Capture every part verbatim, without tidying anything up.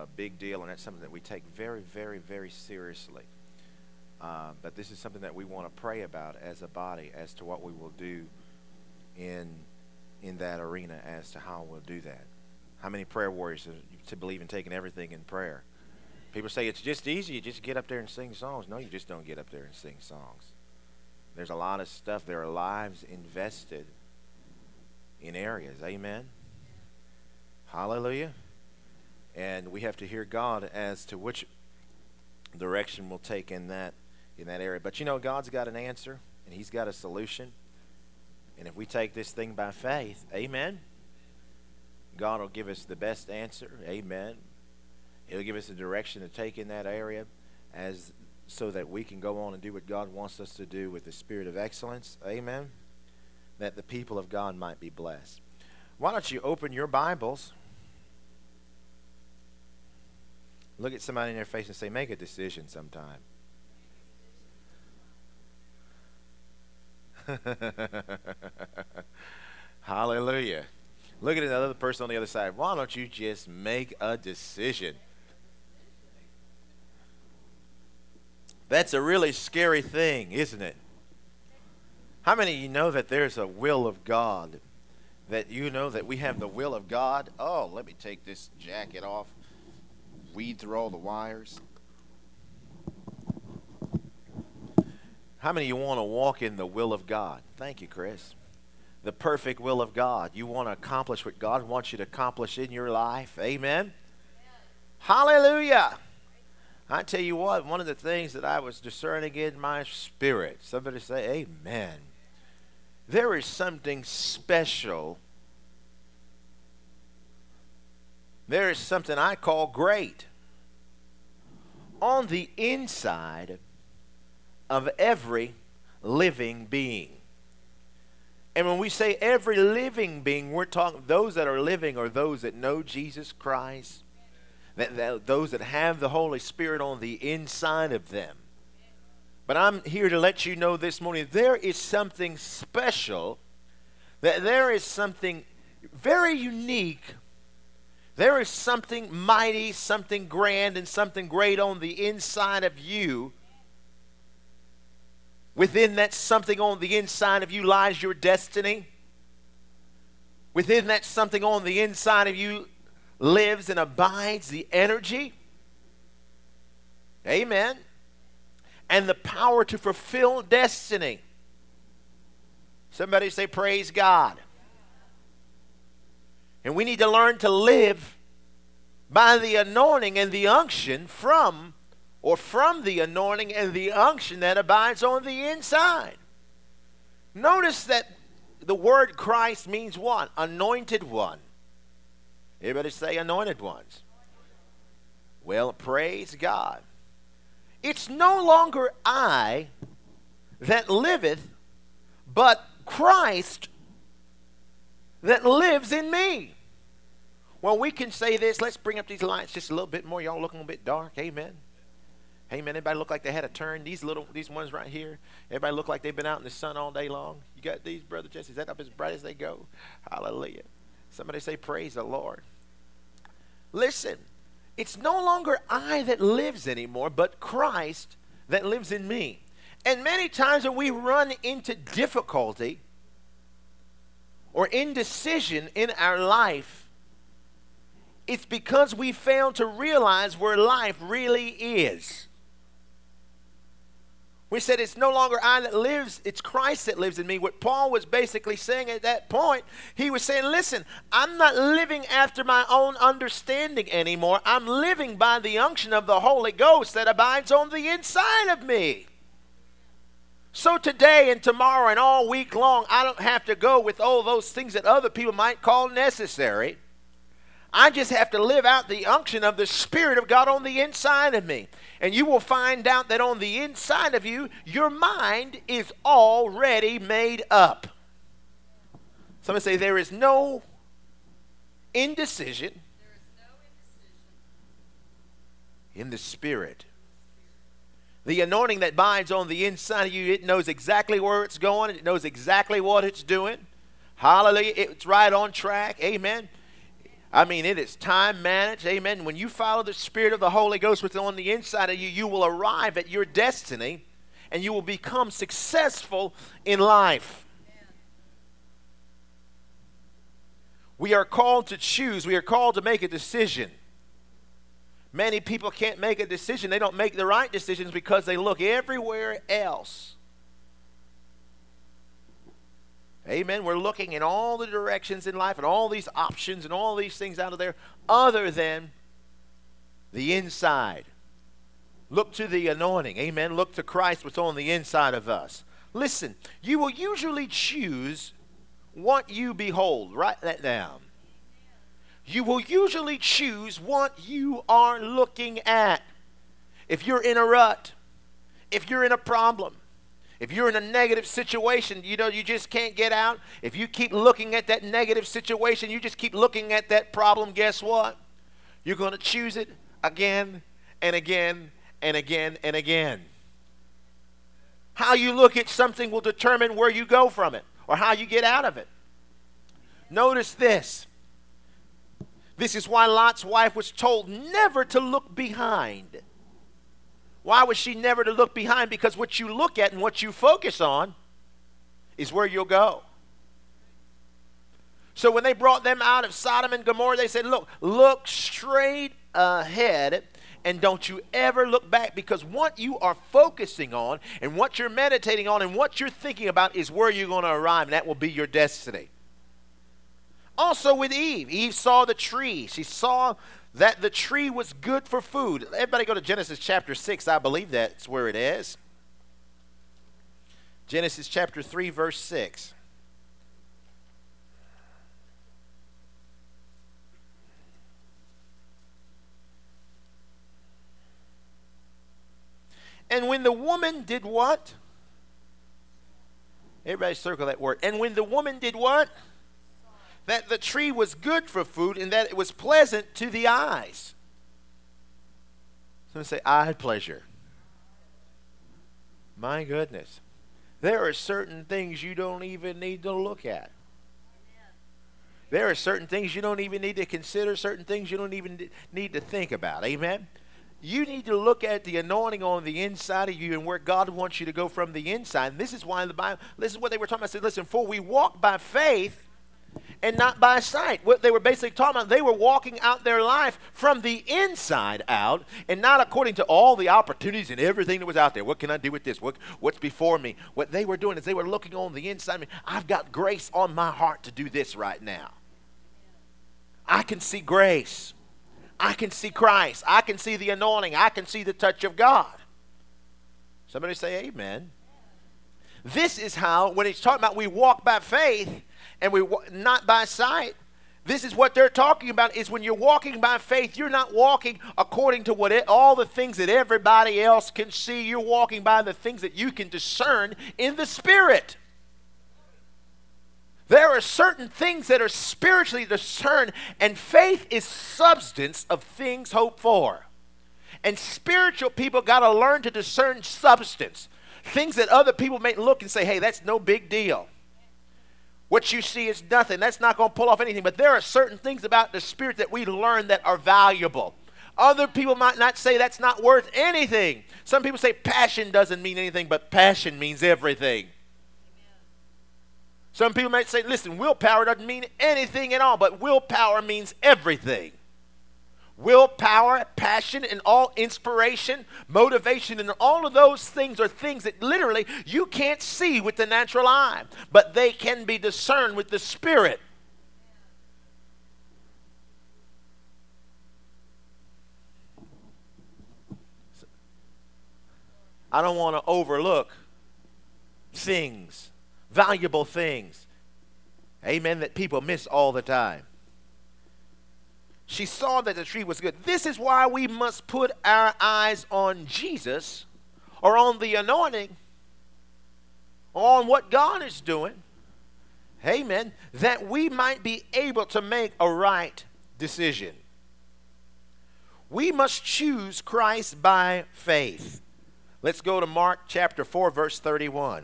a big deal, and that's something that we take very, very, very seriously. Uh, but this is something that we want to pray about as a body as to what we will do in in that arena as to how we'll do that. How many prayer warriors to believe in taking everything in prayer? People say it's just easy. You just get up there and sing songs. No, you just don't get up there and sing songs. There's a lot of stuff. There are lives invested in areas. Amen. Hallelujah. And we have to hear God as to which direction we'll take in that in that area. But you know, God's got an answer, and He's got a solution. And if we take this thing by faith, amen, God will give us the best answer. Amen. He'll give us a direction to take in that area as so that we can go on and do what God wants us to do with the spirit of excellence. Amen. That the people of God might be blessed. Why don't you open your Bibles? Look at somebody in their face and say, make a decision sometime. Hallelujah. Look at another person on the other side. Why don't you just make a decision? That's a really scary thing, isn't it? How many of you know that there's a will of God? That you know that we have the will of God? Oh, let me take this jacket off. Weed through all the wires. How many of you want to walk in the will of God? Thank you, Chris. The perfect will of God. You want to accomplish what God wants you to accomplish in your life. Amen? Hallelujah. I tell you what, one of the things that I was discerning in my spirit, somebody say amen. There is something special. There is something I call great on the inside of every living being. And when we say every living being, we're talking those that are living or those that know Jesus Christ, that, that those that have the Holy Spirit on the inside of them. But I'm here to let you know this morning, there is something special, that there is something very unique. There is something mighty, something grand, and something great on the inside of you. Within that something on the inside of you lies your destiny. Within that something on the inside of you lives and abides the energy. Amen. And the power to fulfill destiny. Somebody say, praise God. And we need to learn to live by the anointing and the unction from, or from the anointing and the unction that abides on the inside. Notice that the word Christ means what? Anointed one. Everybody say anointed ones. Well, praise God. It's no longer I that liveth, but Christ that lives in me. Well, we can say this. Let's bring up these lights just a little bit more. Y'all looking a bit dark. Amen. Amen. Everybody look like they had a turn. These little, these ones right here. Everybody look like they've been out in the sun all day long. You got these, Brother Jesse. Is that up as bright as they go? Hallelujah. Somebody say, praise the Lord. Listen, it's no longer I that lives anymore, but Christ that lives in me. And many times when we run into difficulty or indecision in our life, it's because we fail to realize where life really is. We said it's no longer I that lives, it's Christ that lives in me. What Paul was basically saying at that point, he was saying, listen, I'm not living after my own understanding anymore. I'm living by the unction of the Holy Ghost that abides on the inside of me. So today and tomorrow and all week long, I don't have to go with all those things that other people might call necessary. I just have to live out the unction of the Spirit of God on the inside of me. And you will find out that on the inside of you, your mind is already made up. Somebody say, there is no indecision, there is no indecision in the Spirit. The anointing that binds on the inside of you, it knows exactly where it's going. It knows exactly what it's doing. Hallelujah. It's right on track. Amen. I mean, it is time managed. Amen. When you follow the Spirit of the Holy Ghost what's on the inside of you, you will arrive at your destiny and you will become successful in life. We are called to choose. We are called to make a decision. Many people can't make a decision. They don't make the right decisions because they look everywhere else. Amen. We're looking in all the directions in life and all these options and all these things out of there other than the inside. Look to the anointing. Amen. Look to Christ, what's on the inside of us. Listen, you will usually choose what you behold. Write that down. You will usually choose what you are looking at. If you're in a rut, if you're in a problem, if you're in a negative situation, you know, you just can't get out. If you keep looking at that negative situation, you just keep looking at that problem, guess what? You're going to choose it again and again and again and again. How you look at something will determine where you go from it or how you get out of it. Notice this. This is why Lot's wife was told never to look behind. Why was she never to look behind? Because what you look at and what you focus on is where you'll go. So when they brought them out of Sodom and Gomorrah, they said, look, look straight ahead and don't you ever look back, because what you are focusing on and what you're meditating on and what you're thinking about is where you're going to arrive, and that will be your destiny. Also with Eve, Eve saw the tree. She saw that the tree was good for food. Everybody go to Genesis chapter six. I believe that's where it is. Genesis chapter three, verse six. And when the woman did what? Everybody circle that word. And when the woman did what? That the tree was good for food and that it was pleasant to the eyes. Someone say, eye pleasure. My goodness. There are certain things you don't even need to look at. There are certain things you don't even need to consider, certain things you don't even need to think about. Amen? You need to look at the anointing on the inside of you and where God wants you to go from the inside. And this is why the Bible, this is what they were talking about. I said, listen, for we walk by faith and not by sight. What they were basically talking about, they were walking out their life from the inside out and not according to all the opportunities and everything that was out there. What can I do with this? What, what's before me? What they were doing is they were looking on the inside of me. I've got grace on my heart to do this right now. I can see grace. I can see Christ. I can see the anointing. I can see the touch of God. Somebody say amen. This is how, when he's talking about we walk by faith and we not by sight, this is what they're talking about, is when you're walking by faith, you're not walking according to what it, all the things that everybody else can see. You're walking by the things that you can discern in the Spirit. There are certain things that are spiritually discerned, and faith is substance of things hoped for. And spiritual people got to learn to discern substance. Things that other people may look and say, hey, that's no big deal. What you see is nothing. That's not going to pull off anything. But there are certain things about the Spirit that we learn that are valuable. Other people might not say that's not worth anything. Some people say passion doesn't mean anything, but passion means everything. Some people might say, listen, willpower doesn't mean anything at all, but willpower means everything. Willpower, passion, and all inspiration, motivation, and all of those things are things that literally you can't see with the natural eye, but they can be discerned with the Spirit. I don't want to overlook things, valuable things, amen, that people miss all the time. She saw that the tree was good. This is why we must put our eyes on Jesus, or on the anointing, or on what God is doing, amen, that we might be able to make a right decision. We must choose Christ by faith. Let's go to Mark chapter four, verse thirty-one.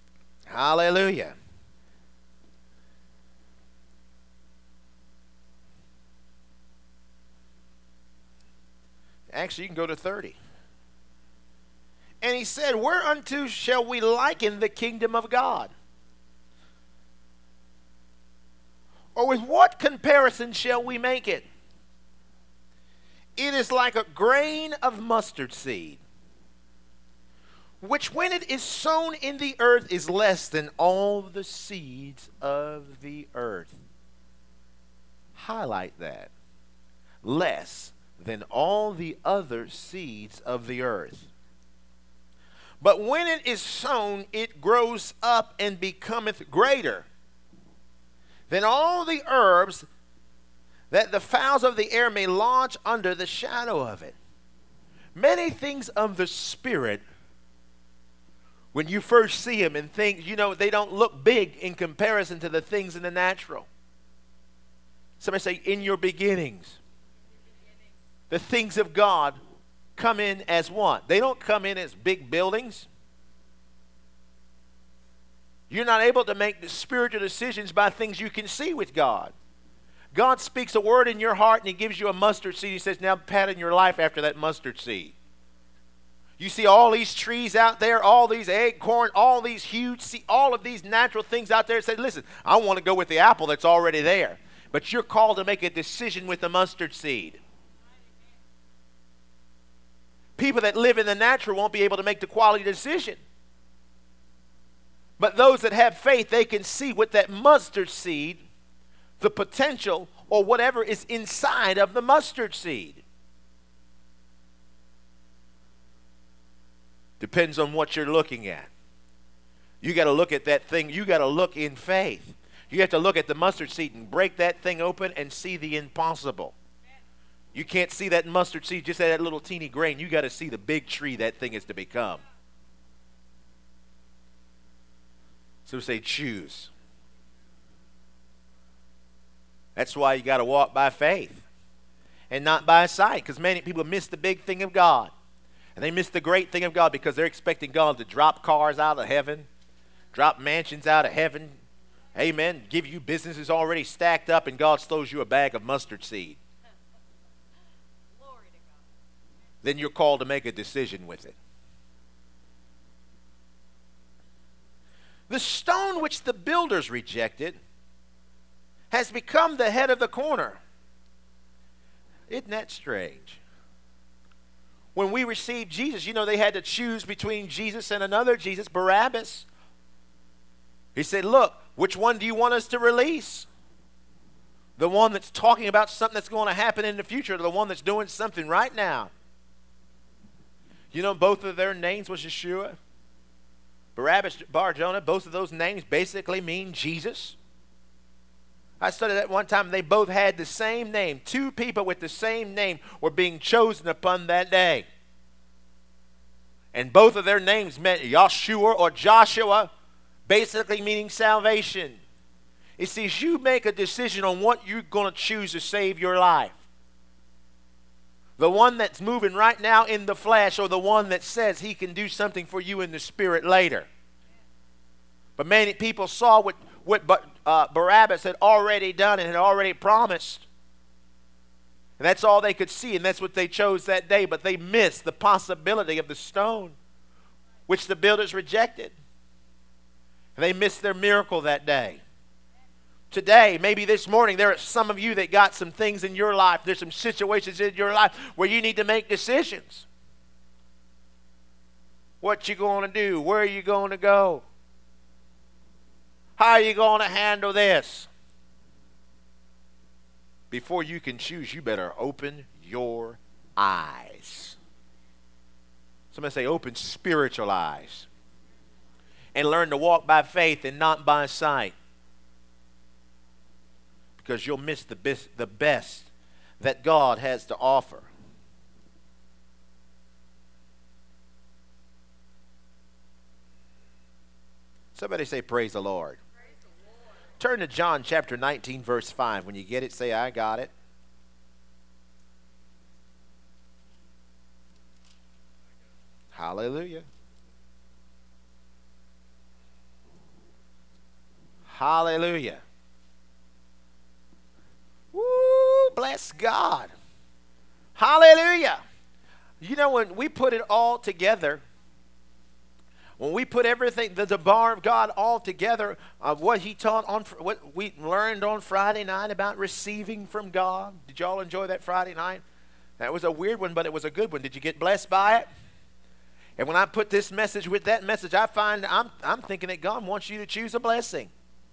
Hallelujah. Actually, you can go to thirty. And he said, whereunto shall we liken the kingdom of God? Or with what comparison shall we make it? It is like a grain of mustard seed, which when it is sown in the earth is less than all the seeds of the earth. Highlight that. Less than all the other seeds of the earth. But when it is sown, it grows up and becometh greater than all the herbs, that the fowls of the air may lodge under the shadow of it. Many things of the Spirit, when you first see them and think, you know, they don't look big in comparison to the things in the natural. Somebody say, in your beginnings, the things of God come in as what? They don't come in as big buildings. You're not able to make the spiritual decisions by things you can see with God. God speaks a word in your heart and he gives you a mustard seed. He says, now pattern your life after that mustard seed. You see all these trees out there, all these acorn, all these huge, see all of these natural things out there. Say, listen, I want to go with the apple that's already there. But you're called to make a decision with the mustard seed. People that live in the natural won't be able to make the quality decision. But those that have faith, they can see with that mustard seed the potential or whatever is inside of the mustard seed. Depends on what you're looking at. You got to look at that thing. You got to look in faith. You have to look at the mustard seed and break that thing open and see the impossible. You can't see that mustard seed, just that little teeny grain. You got to see the big tree that thing is to become. So say choose. That's why you got to walk by faith and not by sight, because many people miss the big thing of God. And they miss the great thing of God because they're expecting God to drop cars out of heaven, drop mansions out of heaven, amen, give you businesses already stacked up, and God throws you a bag of mustard seed. Glory to God. Then you're called to make a decision with it. The stone which the builders rejected has become the head of the corner. Isn't that strange? When we received Jesus, you know, they had to choose between Jesus and another Jesus, Barabbas. He said, look, which one do you want us to release? The one that's talking about something that's going to happen in the future, or the one that's doing something right now? You know, both of their names was Yeshua. Barabbas, Bar Jonah, both of those names basically mean Jesus. I studied that one time, and they both had the same name. Two people with the same name were being chosen upon that day. And both of their names meant Yeshua or Joshua, basically meaning salvation. It says you make a decision on what you're going to choose to save your life. The one that's moving right now in the flesh, or the one that says he can do something for you in the spirit later. But many people saw what, what uh, Barabbas had already done and had already promised. And that's all they could see, and that's what they chose that day. But they missed the possibility of the stone, which the builders rejected. And they missed their miracle that day. Today, maybe this morning, there are some of you that got some things in your life. There's some situations in your life where you need to make decisions. What you going to do? Where are you going to go? How are you going to handle this? Before you can choose, you better open your eyes. Somebody say, open spiritual eyes. And learn to walk by faith and not by sight. Because you'll miss the best, the best that God has to offer. Somebody say, praise the Lord. Praise the Lord. Turn to John chapter nineteen, verse five. When you get it, say, I got it. Hallelujah. Hallelujah. Woo, bless God. Hallelujah. You know, when we put it all together, when we put everything, the, the bar of God all together, of what he taught on, what we learned on Friday night about receiving from God. Did y'all enjoy that Friday night? That was a weird one, but it was a good one. Did you get blessed by it? And when I put this message with that message, I find I'm, I'm thinking that God wants you to choose a blessing.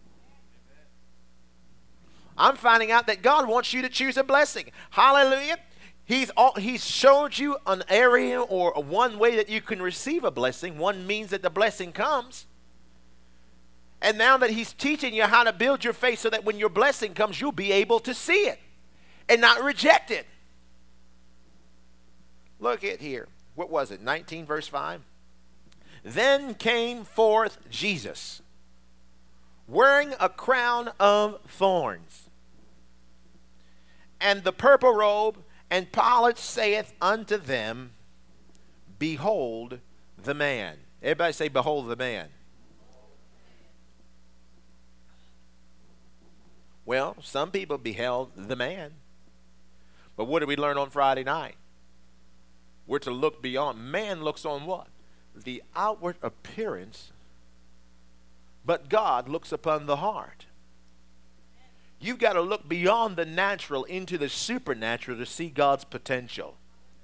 I'm finding out that God wants you to choose a blessing. Hallelujah. He's, all, he's showed you an area or one way that you can receive a blessing, one means that the blessing comes. And now that he's teaching you how to build your faith so that when your blessing comes, you'll be able to see it and not reject it. Look at here. What was it? nineteen verse five. Then came forth Jesus, wearing a crown of thorns, and the purple robe. And Pilate saith unto them, Behold the man. Everybody say, Behold the man. Well, some people beheld the man. But what did we learn on Friday night? We're to look beyond. Man looks on what? The outward appearance. But God looks upon the heart. You've got to look beyond the natural into the supernatural to see God's potential.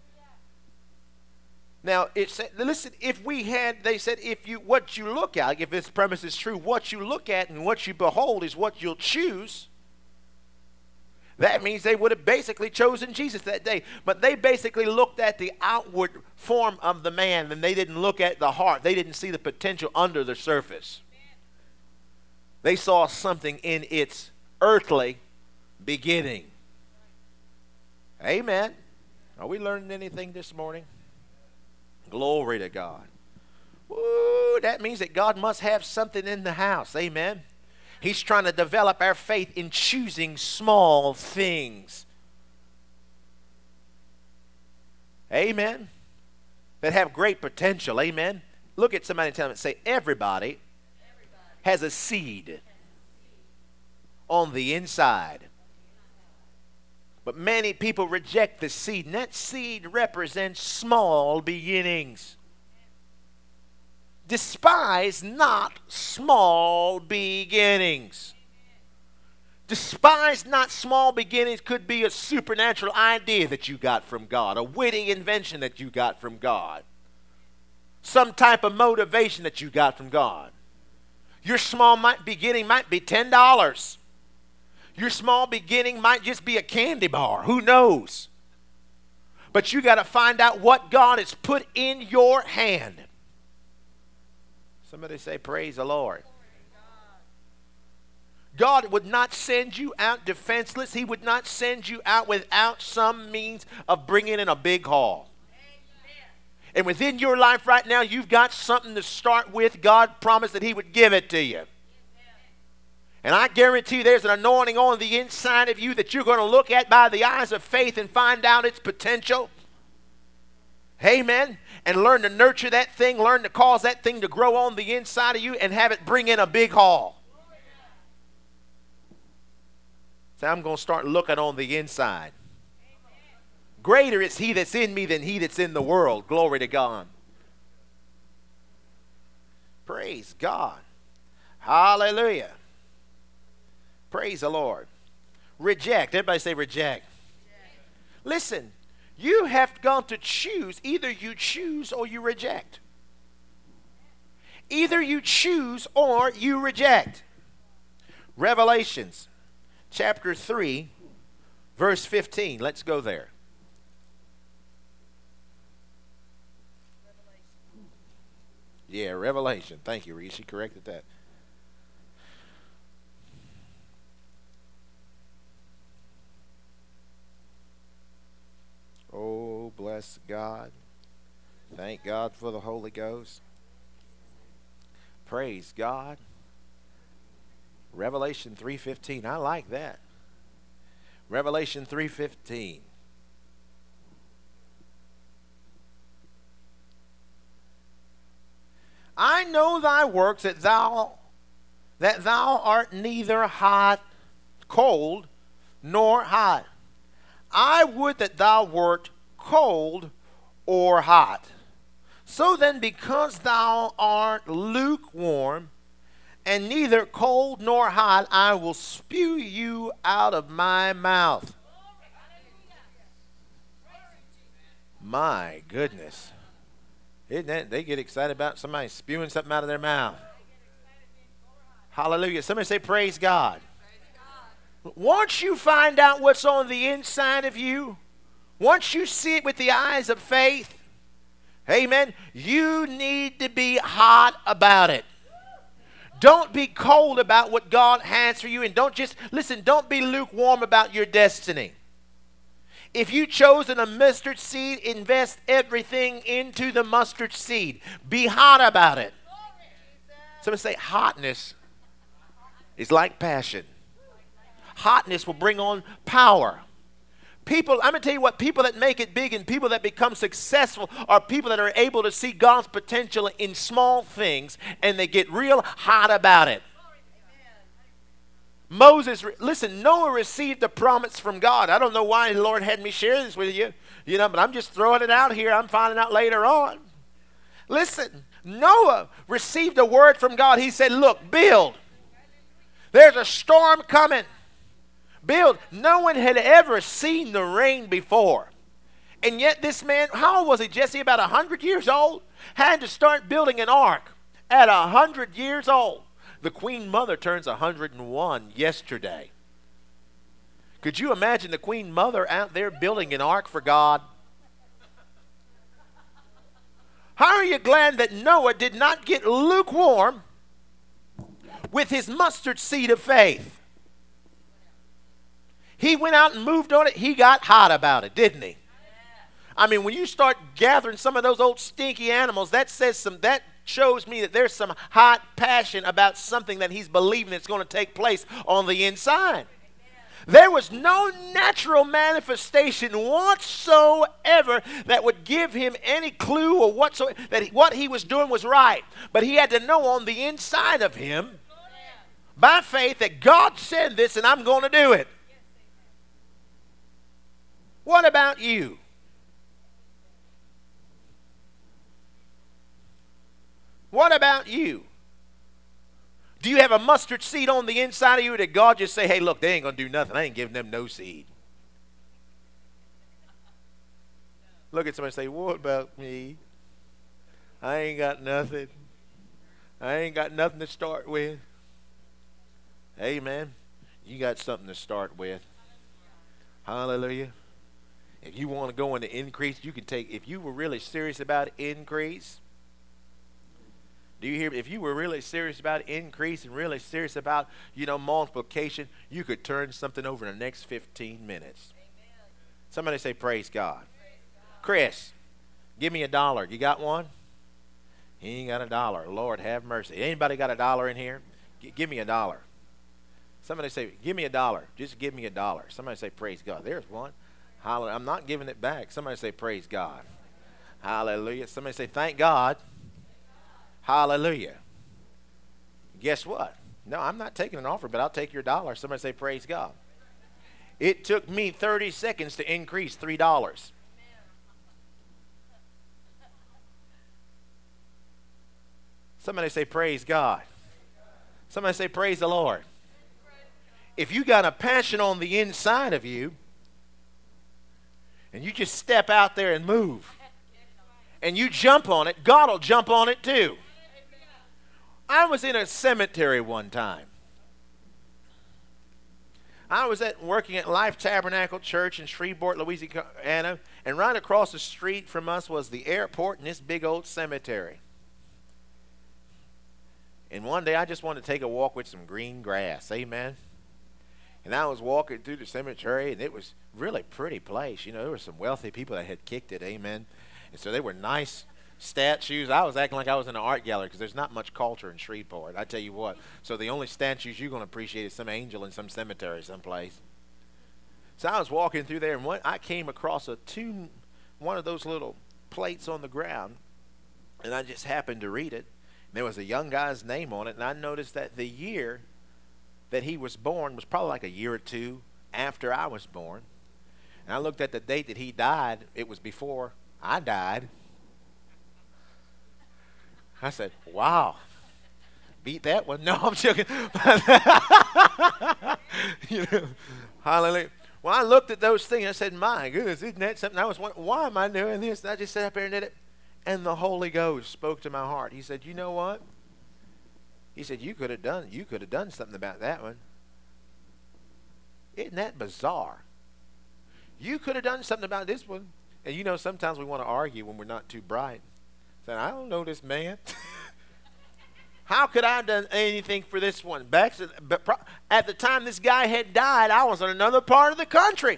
Now, it said, listen, if we had, they said, if you, what you look at, if this premise is true, what you look at and what you behold is what you'll choose. That means they would have basically chosen Jesus that day. But they basically looked at the outward form of the man, and they didn't look at the heart. They didn't see the potential under the surface. They saw something in its earthly beginning. Amen. Are we learning anything this morning? Glory to God. Woo, that means that God must have something in the house. Amen. He's trying to develop our faith in choosing small things. Amen. That have great potential. Amen. Look at somebody and tell them, say, everybody, everybody has a seed on the inside. But many people reject the seed, and that seed represents small beginnings. Despise not small beginnings. Despise not small beginnings could be a supernatural idea that you got from God, a witty invention that you got from God, some type of motivation that you got from God. Your small might beginning might be ten dollars. Your small beginning might just be a candy bar. Who knows? But you got to find out what God has put in your hand. Somebody say, praise the Lord. God would not send you out defenseless. He would not send you out without some means of bringing in a big haul. And within your life right now, you've got something to start with. God promised that he would give it to you. And I guarantee you there's an anointing on the inside of you that you're going to look at by the eyes of faith and find out its potential. Amen. And learn to nurture that thing, learn to cause that thing to grow on the inside of you and have it bring in a big haul. So I'm going to start looking on the inside. Greater is he that's in me than he that's in the world. Glory to God. Praise God. Hallelujah. Praise the Lord. Reject. Everybody say reject. Reject. Listen, you have got to choose. Either you choose or you reject. Either you choose or you reject. Revelations chapter three, verse fifteen. Let's go there. Revelation. Yeah, Revelation. Thank you, Reese. She corrected that. Oh, bless God. Thank God for the Holy Ghost. Praise God. Revelation three fifteen. I like that. Revelation three fifteen. I know thy works, that thou that thou art neither hot, cold, nor hot. I would that thou wert cold or hot. So then, because thou art lukewarm, and neither cold nor hot, I will spew you out of my mouth. My goodness. Isn't that, they get excited about somebody spewing something out of their mouth. Hallelujah. Somebody say, praise God. Once you find out what's on the inside of you, once you see it with the eyes of faith, amen, you need to be hot about it. Don't be cold about what God has for you. And don't just, listen, don't be lukewarm about your destiny. If you chosen a mustard seed, invest everything into the mustard seed. Be hot about it. Somebody say, hotness is like passion. Hotness will bring on power. People, I'm going to tell you what, people that make it big and people that become successful are people that are able to see God's potential in small things, and they get real hot about it. Moses, listen, Noah received a promise from God. I don't know why the Lord had me share this with you, you know, but I'm just throwing it out here. I'm finding out later on. Listen, Noah received a word from God. He said, look, build. There's a storm coming. Build. No one had ever seen the rain before. And yet this man, how old was he, Jesse? About one hundred years old? Had to start building an ark at one hundred years old. The Queen Mother turns one hundred one yesterday. Could you imagine the Queen Mother out there building an ark for God? How are you glad that Noah did not get lukewarm with his mustard seed of faith? He went out and moved on it. He got hot about it, didn't he? I mean, when you start gathering some of those old stinky animals, that says some, that shows me that there's some hot passion about something that he's believing that's going to take place on the inside. There was no natural manifestation whatsoever that would give him any clue or whatsoever that he, what he was doing was right. But he had to know on the inside of him, by faith, that God said this and I'm going to do it. What about you? What about you? Do you have a mustard seed on the inside of you, or did God just say, hey, look, they ain't going to do nothing. I ain't giving them no seed? Look at somebody and say, what about me? I ain't got nothing. I ain't got nothing to start with. Amen. You got something to start with. Hallelujah. If you want to go into increase, you can take, if you were really serious about increase, do you hear me? If you were really serious about increase and really serious about, you know, multiplication, you could turn something over in the next fifteen minutes. Amen. Somebody say, praise God. Praise God. Chris, give me a dollar. You got one? He ain't got a dollar. Lord, have mercy. Anybody got a dollar in here? G- give me a dollar. Somebody say, give me a dollar. Just give me a dollar. Somebody say, praise God. There's one. Hallelujah. I'm not giving it back. Somebody say, praise God. Hallelujah. Somebody say, thank God. Hallelujah. Guess what? No, I'm not taking an offer, but I'll take your dollar. Somebody say, praise God. It took me thirty seconds to increase three dollars. Somebody say, praise God. Somebody say, praise the Lord. If you got a passion on the inside of you, and you just step out there and move, and you jump on it, God will jump on it too. I was in a cemetery one time. I was at working at Life Tabernacle Church in Shreveport, Louisiana, and right across the street from us was the airport and this big old cemetery. And one day I just wanted to take a walk with some green grass. Amen. And I was walking through the cemetery, and it was really pretty place. You know, there were some wealthy people that had kicked it. Amen. And so they were nice statues. I was acting like I was in an art gallery because there's not much culture in Shreveport. I tell you what. So the only statues you're going to appreciate is some angel in some cemetery someplace. So I was walking through there, and one, I came across a two, one of those little plates on the ground, and I just happened to read it. And there was a young guy's name on it, and I noticed that the year that he was born was probably like a year or two after I was born. And I looked at the date that he died. It was before I died. I said, wow. Beat that one. No, I'm joking. You know, hallelujah. Well, I looked at those things. I said, my goodness, isn't that something? I was wondering, why am I doing this? And I just sat up there and did it. And the Holy Ghost spoke to my heart. He said, you know what? He said, you could have done, you could have done something about that one. Isn't that bizarre? You could have done something about this one. And you know, sometimes we want to argue when we're not too bright. Saying, I don't know this man. How could I have done anything for this one? Back to, but pro- at the time this guy had died, I was in another part of the country.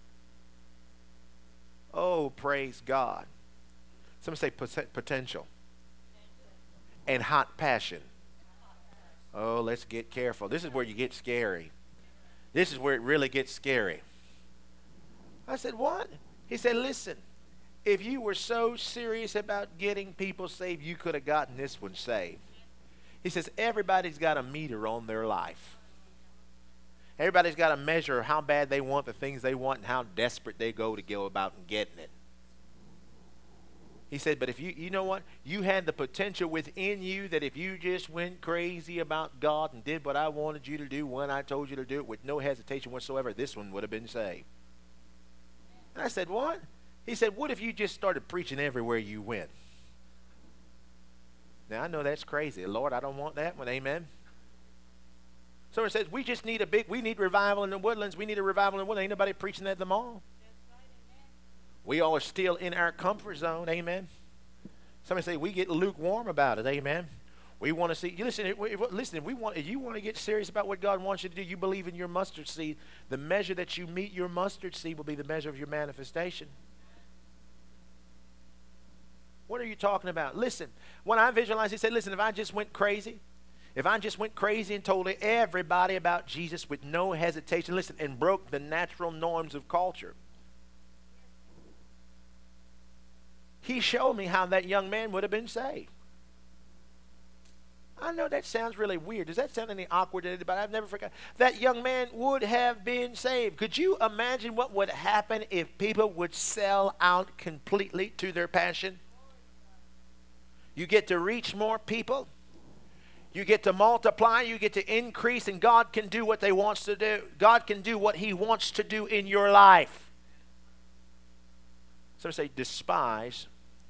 Oh, praise God. Some say pot- potential and hot passion. Oh, let's get careful. This is where you get scary. This is where it really gets scary. I said, what? He said, listen, if you were so serious about getting people saved, you could have gotten this one saved. He says, everybody's got a meter on their life. Everybody's got a measure of how bad they want the things they want and how desperate they go to go about and getting it. He said, but if you, you know what? You had the potential within you that if you just went crazy about God and did what I wanted you to do when I told you to do it with no hesitation whatsoever, this one would have been saved. And I said, what? He said, what if you just started preaching everywhere you went? Now, I know that's crazy. Lord, I don't want that one. Amen. Someone says, we just need a big, we need revival in the Woodlands. We need a revival in the Woodlands. Ain't nobody preaching that at the mall. We all are still in our comfort zone. Amen. Somebody say, we get lukewarm about it. Amen. We want to see, you listen, listen, if we want, if you want to get serious about what God wants you to do, you believe in your mustard seed. The measure that you meet your mustard seed will be the measure of your manifestation. What are you talking about? Listen, when I visualized, he said, listen, if I just went crazy, if I just went crazy and told everybody about Jesus with no hesitation, listen, and broke the natural norms of culture, he showed me how that young man would have been saved. I know that sounds really weird. Does that sound any awkward to anybody? I've never forgot. That young man would have been saved. Could you imagine what would happen if people would sell out completely to their passion? You get to reach more people. You get to multiply. You get to increase. And God can do what He wants to do. God can do what He wants to do in your life. So say, despise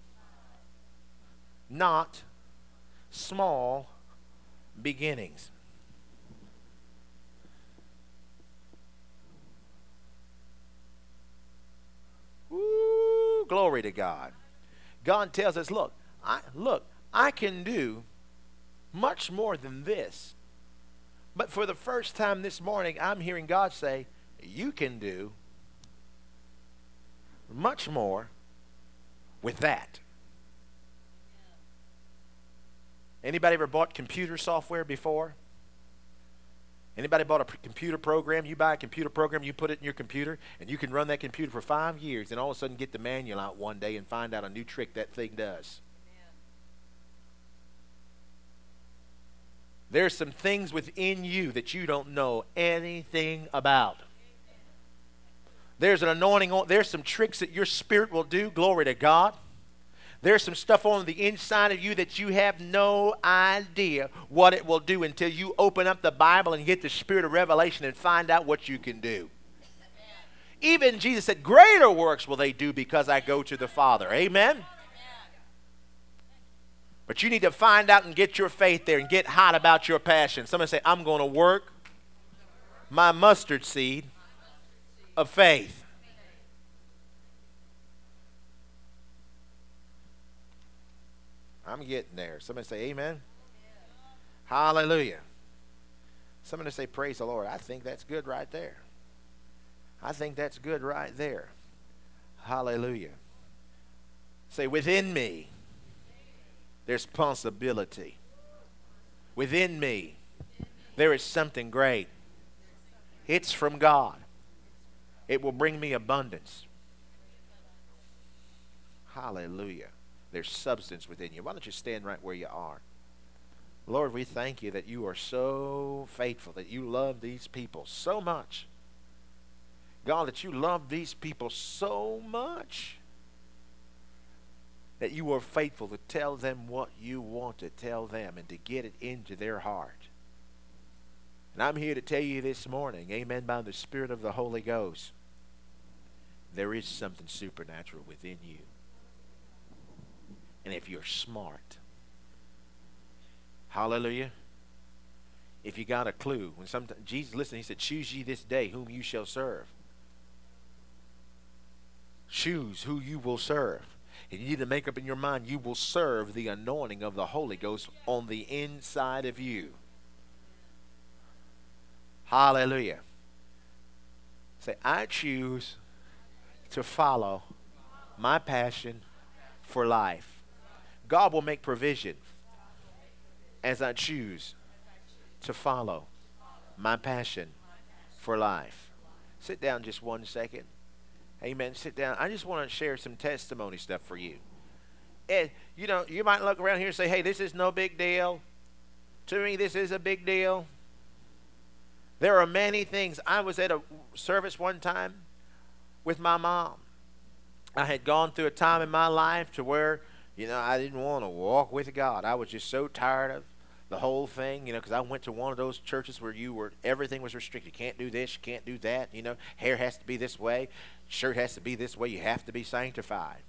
not small beginnings. Woo, glory to God. God tells us, look, I, look, I can do much more than this. But for the first time this morning, I'm hearing God say, you can do much more with that. Anybody ever bought computer software before? Anybody bought a computer program? You buy a computer program, you put it in your computer, and you can run that computer for five years, and all of a sudden get the manual out one day and find out a new trick that thing does. There's some things within you that you don't know anything about. There's an anointing on, there's some tricks that your spirit will do, glory to God. There's some stuff on the inside of you that you have no idea what it will do until you open up the Bible and get the spirit of revelation and find out what you can do. Even Jesus said, greater works will they do because I go to the Father. Amen? But you need to find out and get your faith there and get hot about your passion. Somebody say, I'm going to work my mustard seed of faith. I'm getting there. Somebody say amen. Hallelujah. Somebody say praise the Lord. I think that's good right there. I think that's good right there. Hallelujah. Say within me. There's possibility. Within me, there is something great. It's from God. It will bring me abundance. Hallelujah. There's substance within you. Why don't you stand right where you are? Lord, we thank you that you are so faithful, that you love these people so much. God, that you love these people so much that you are faithful to tell them what you want to tell them and to get it into their heart. And I'm here to tell you this morning, amen, by the Spirit of the Holy Ghost, there is something supernatural within you. And if you're smart, hallelujah, if you got a clue, when sometimes Jesus, listen, he said, choose ye this day whom you shall serve. Choose who you will serve. And you need to make up in your mind, you will serve the anointing of the Holy Ghost on the inside of you. Hallelujah. Say, I choose to follow my passion for life. God will make provision as I choose to follow my passion for life. Sit down just one second. Amen. Sit down. I just want to share some testimony stuff for you. And, you know, you might look around here and say, hey, this is no big deal. To me, this is a big deal. There are many things. I was at a service one time with my mom. I had gone through a time in my life to where, you know, I didn't want to walk with God. I was just so tired of the whole thing, you know, because I went to one of those churches where you were, everything was restricted. You can't do this, you can't do that, you know. Hair has to be this way. Shirt has to be this way. You have to be sanctified.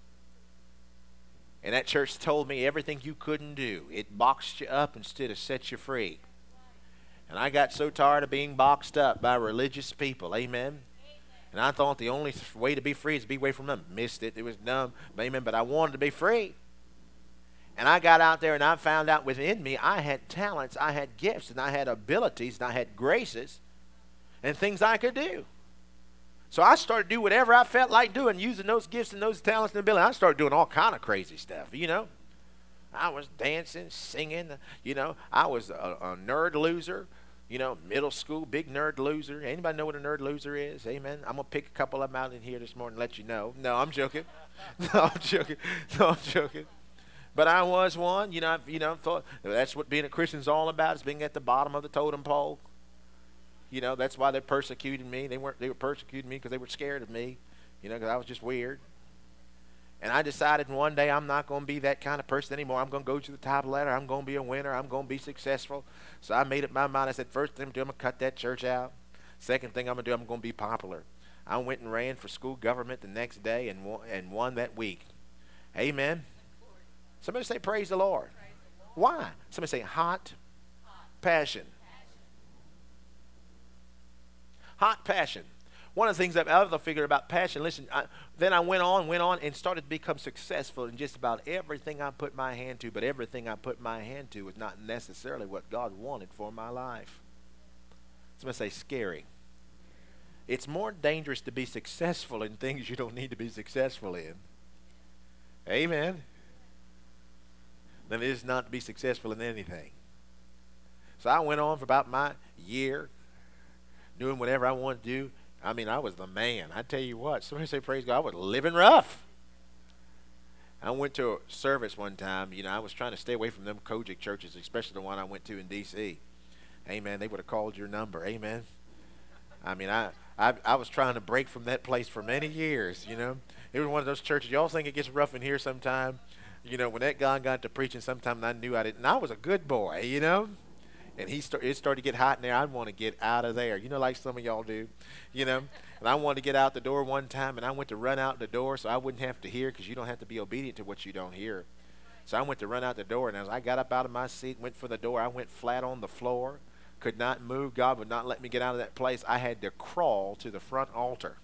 And that church told me everything you couldn't do. It boxed you up instead of set you free. And I got so tired of being boxed up by religious people. Amen. And I thought the only way to be free is to be away from them. Missed it. It was dumb. Amen. But I wanted to be free. And I got out there and I found out within me I had talents, I had gifts, and I had abilities, and I had graces and things I could do. So I started to do whatever I felt like doing, using those gifts and those talents and abilities. I started doing all kind of crazy stuff, you know. I was dancing, singing, you know. I was a, a nerd loser, you know, middle school, big nerd loser. Anybody know what a nerd loser is? Amen. I'm going to pick a couple of them out in here this morning and let you know. No, I'm joking. No, I'm joking. No, I'm joking. But I was one, you know, I, you know, thought that's what being a Christian is all about, is being at the bottom of the totem pole. You know, that's why they're persecuting me. They weren't, they were persecuting me because they were scared of me, you know, because I was just weird. And I decided one day I'm not going to be that kind of person anymore. I'm going to go to the top of the ladder. I'm going to be a winner. I'm going to be successful. So I made up my mind. I said, first thing I'm going to do, I'm going to cut that church out. Second thing I'm going to do, I'm going to be popular. I went and ran for school government the next day and won, and won that week. Amen. Somebody say, praise the Lord. Praise the Lord. Why? Somebody say, hot, hot passion. Hot passion. One of the things I've ever figured about passion, listen, I, then I went on, went on, and started to become successful in just about everything I put my hand to, but everything I put my hand to was not necessarily what God wanted for my life. Somebody say, scary. It's more dangerous to be successful in things you don't need to be successful in. Amen. Than it is not to be successful in anything. So I went on for about my year, doing whatever I wanted to do. I mean, I was the man. I tell you what, somebody say praise God, I was living rough. I went to a service one time. You know, I was trying to stay away from them Kojic churches, especially the one I went to in D C Amen. They would have called your number. Amen. I mean, I, I I was trying to break from that place for many years, you know. It was one of those churches. Y'all think it gets rough in here sometime? You know, when that guy got to preaching, sometimes I knew I didn't. And I was a good boy, you know. And he start, it started to get hot in there. I want to get out of there, you know, like some of y'all do, you know. And I wanted to get out the door one time, and I went to run out the door so I wouldn't have to hear, because you don't have to be obedient to what you don't hear. So I went to run out the door, and as I got up out of my seat, went for the door, I went flat on the floor, could not move. God would not let me get out of that place. I had to crawl to the front altar.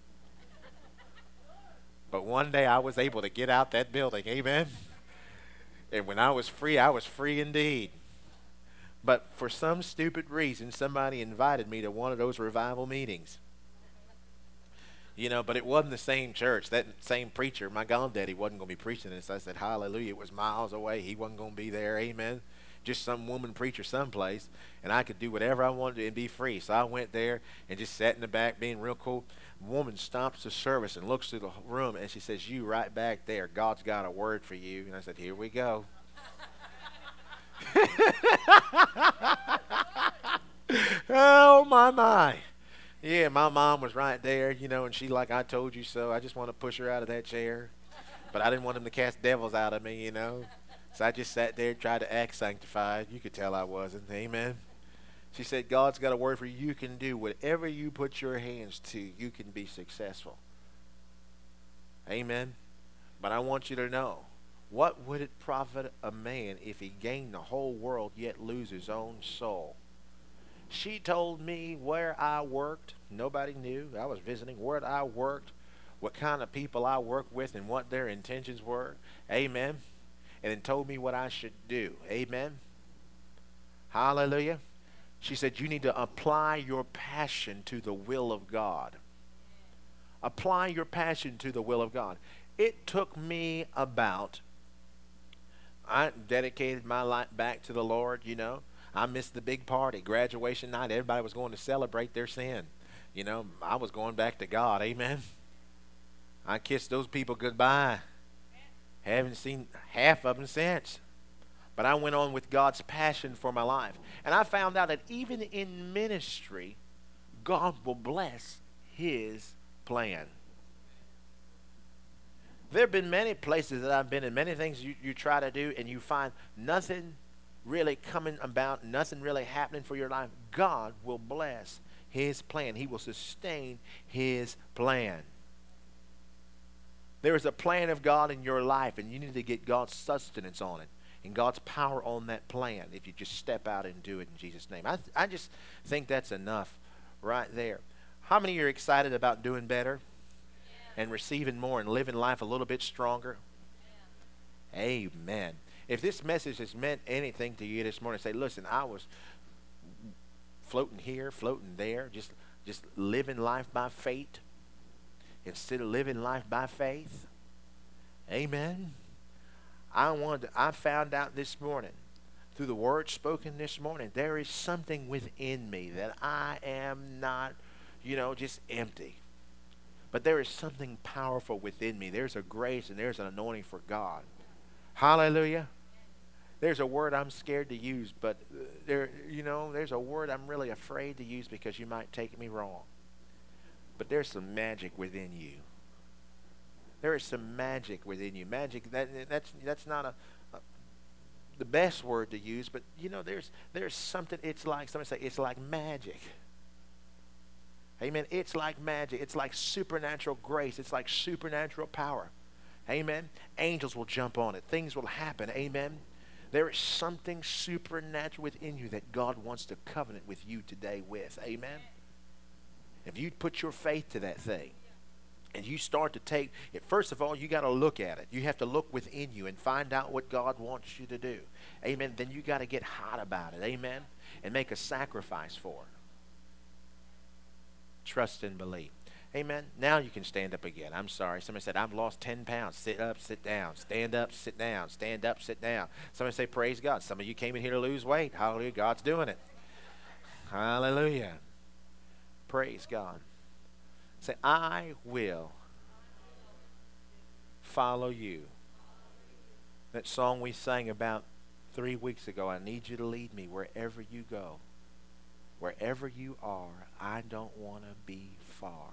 But one day I was able to get out that building, amen. And when I was free, I was free indeed. But for some stupid reason, somebody invited me to one of those revival meetings. You know, but it wasn't the same church. That same preacher, my granddaddy, wasn't going to be preaching this. I said, hallelujah, it was miles away. He wasn't going to be there, amen. Just some woman preacher someplace. And I could do whatever I wanted to and be free. So I went there and just sat in the back being real cool. A woman stops the service and looks through the room, and she says, you right back there, God's got a word for you. And I said, here we go. Oh, my, my. Yeah, my mom was right there, you know, and she like, I told you so. I just want to push her out of that chair. But But I didn't want him to cast devils out of me, you know. So I just sat there and tried to act sanctified. You could tell I wasn't. Amen. She said, God's got a word for you. You can do whatever you put your hands to. You can be successful. Amen. But I want you to know, what would it profit a man if he gained the whole world yet lose his own soul? She told me where I worked. Nobody knew. I was visiting where I worked, what kind of people I worked with, and what their intentions were. Amen. And then told me what I should do. Amen. Hallelujah. She said, you need to apply your passion to the will of God. Apply your passion to the will of God. It took me about, I dedicated my life back to the Lord, you know. I missed the big party, graduation night. Everybody was going to celebrate their sin. You know, I was going back to God. Amen. I kissed those people goodbye. Haven't seen half of them since. But I went on with God's passion for my life. And I found out that even in ministry, God will bless his plan. There have been many places that I've been in, many things you, you try to do, and you find nothing really coming about, nothing really happening for your life. God will bless his plan. He will sustain his plan. There is a plan of God in your life, and you need to get God's sustenance on it and God's power on that plan if you just step out and do it in Jesus' name. I, th- I just think that's enough right there. How many are excited about doing better yeah. and receiving more and living life a little bit stronger? Yeah. Amen. If this message has meant anything to you this morning, say, listen, I was floating here, floating there, just, just living life by faith instead of living life by faith. Amen. I wanted. I found out this morning, through the word spoken this morning, there is something within me that I am not, you know, just empty. But there is something powerful within me. There's a grace and there's an anointing for God. Hallelujah. There's a word I'm scared to use, but there, you know, there's a word I'm really afraid to use because you might take me wrong. But there's some magic within you. There is some magic within you. Magic, that, that's that's not a, a the best word to use, but you know, there's there's something. It's like somebody say, it's like magic. Amen. It's like magic. It's like supernatural grace. It's like supernatural power. Amen. Angels will jump on it. Things will happen. Amen. There is something supernatural within you that God wants to covenant with you today with. Amen. If you put your faith to that thing, and you start to take it, first of all, you got to look at it. You have to look within you and find out what God wants you to do. Amen. Then you got to get hot about it. Amen. And make a sacrifice for it. Trust and believe. Amen. Now you can stand up again. I'm sorry. Somebody said, I've lost ten pounds. Sit up, sit down. Stand up, sit down. Stand up, sit down. Somebody say, praise God. Some of you came in here to lose weight. Hallelujah. God's doing it. Hallelujah. Praise God. Say, I will follow you. That song we sang about three weeks ago, I need you to lead me wherever you go. Wherever you are, I don't want to be far.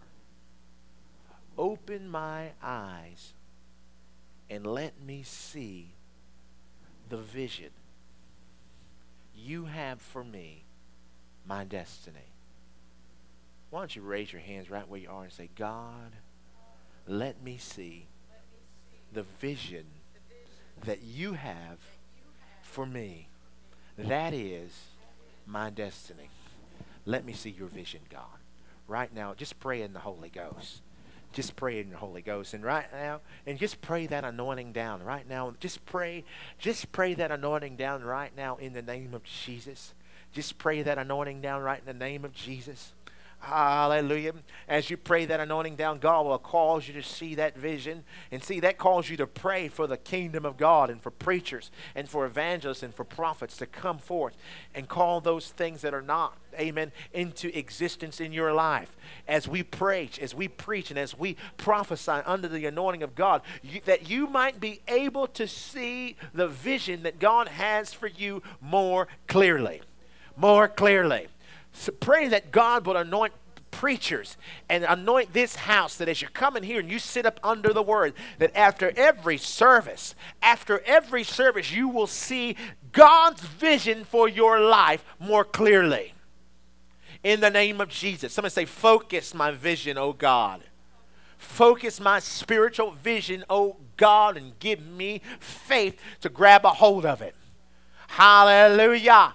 Open my eyes and let me see the vision you have for me, my destiny. Why don't you raise your hands right where you are and say, God, let me see the vision that you have for me. That is my destiny. Let me see your vision, God. Right now, just pray in the Holy Ghost. Just pray in the Holy Ghost. And right now, and just pray that anointing down right now. Just pray, just pray that anointing down right now in the name of Jesus. Just pray that anointing down right in the name of Jesus. Hallelujah. As you pray that anointing down, God will cause you to see that vision. And see, that calls you to pray for the kingdom of God and for preachers and for evangelists and for prophets to come forth and call those things that are not, amen, into existence in your life. As we preach, as we preach, and as we prophesy under the anointing of God, you, that you might be able to see the vision that God has for you more clearly. More clearly. So pray that God will anoint preachers and anoint this house, that as you come in here and you sit up under the word, that after every service, after every service, you will see God's vision for your life more clearly. In the name of Jesus. Somebody say, focus my vision, oh God. Focus my spiritual vision, oh God, and give me faith to grab a hold of it. Hallelujah.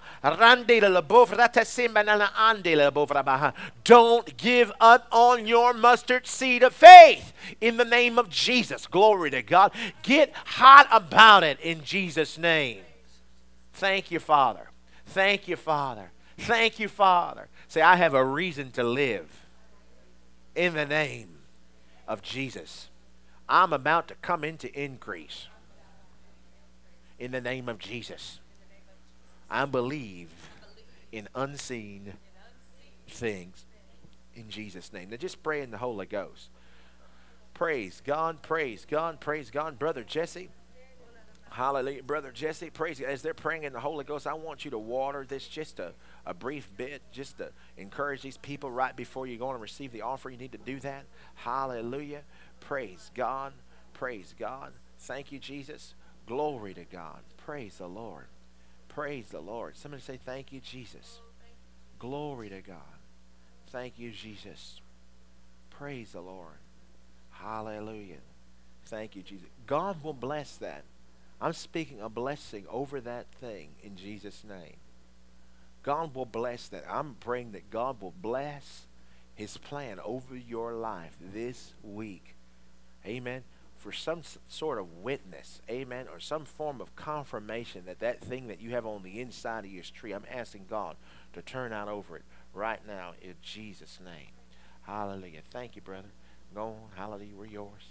Don't give up on your mustard seed of faith in the name of Jesus. Glory to God. Get hot about it in Jesus' name. Thank you, Father. Thank you, Father. Thank you, Father. Say, I have a reason to live in the name of Jesus. I'm about to come into increase in the name of Jesus. I believe in unseen things in Jesus' name. Now just pray in the Holy Ghost. Praise God, praise God, praise God. Brother Jesse, hallelujah. Brother Jesse, praise God. As they're praying in the Holy Ghost, I want you to water this just a, a brief bit, just to encourage these people right before you go and receive the offering. You need to do that. Hallelujah. Praise God, praise God. Thank you, Jesus. Glory to God. Praise the Lord. Praise the Lord. Somebody say, thank you, Jesus. Glory to God. Thank you, Jesus. Praise the Lord. Hallelujah. Thank you, Jesus. God will bless that. I'm speaking a blessing over that thing in Jesus' name. God will bless that. I'm praying that God will bless his plan over your life this week. Amen. For some sort of witness, amen, or some form of confirmation that that thing that you have on the inside of your tree, I'm asking God to turn out over it right now in Jesus' name. Hallelujah. Thank you, brother. Go on. Hallelujah. We're yours.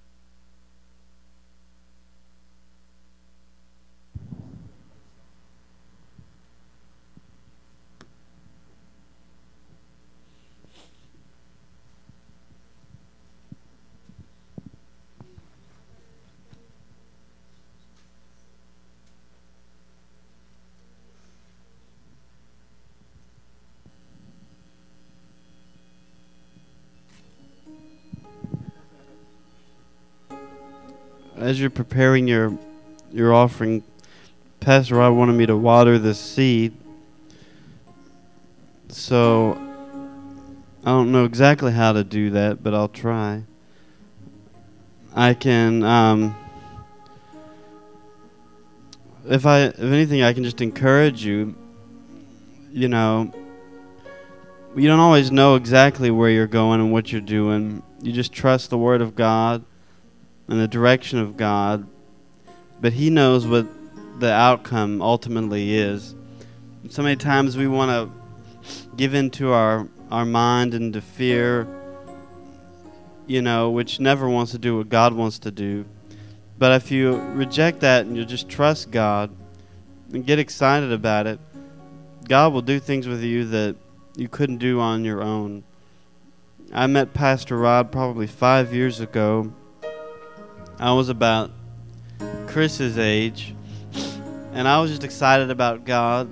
As you're preparing your your offering, Pastor Rod wanted me to water this seed. So I don't know exactly how to do that, but I'll try. I can, um, if I, if anything, I can just encourage you. You know, you don't always know exactly where you're going and what you're doing. You just trust the Word of God and the direction of God, but he knows what the outcome ultimately is. So many times we want to give into our, our mind and to fear, you know, which never wants to do what God wants to do. But if you reject that and you just trust God and get excited about it, God will do things with you that you couldn't do on your own. I met Pastor Rod probably five years ago. I was about Chris's age, and I was just excited about God.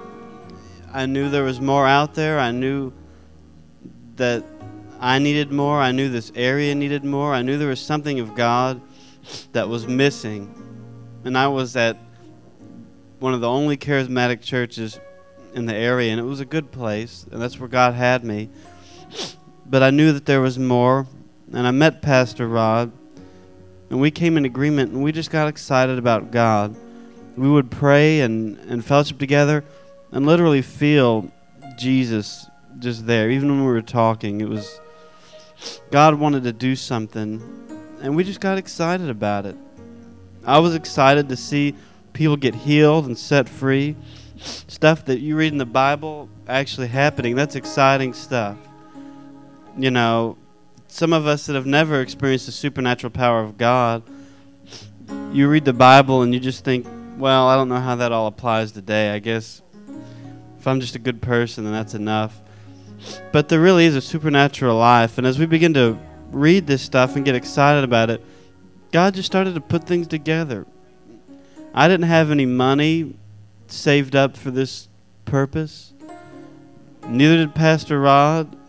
I knew there was more out there. I knew that I needed more. I knew this area needed more. I knew there was something of God that was missing. And I was at one of the only charismatic churches in the area, and it was a good place, and that's where God had me. But I knew that there was more, and I met Pastor Rod. And we came in agreement, and we just got excited about God. We would pray and, and fellowship together and literally feel Jesus just there. Even when we were talking, it was God wanted to do something, and we just got excited about it. I was excited to see people get healed and set free. Stuff that you read in the Bible actually happening. That's exciting stuff. You know, some of us that have never experienced the supernatural power of God, you read the Bible and you just think, well, I don't know how that all applies today. I guess if I'm just a good person, then that's enough. But there really is a supernatural life. And as we begin to read this stuff and get excited about it, God just started to put things together. I didn't have any money saved up for this purpose. Neither did Pastor Rod.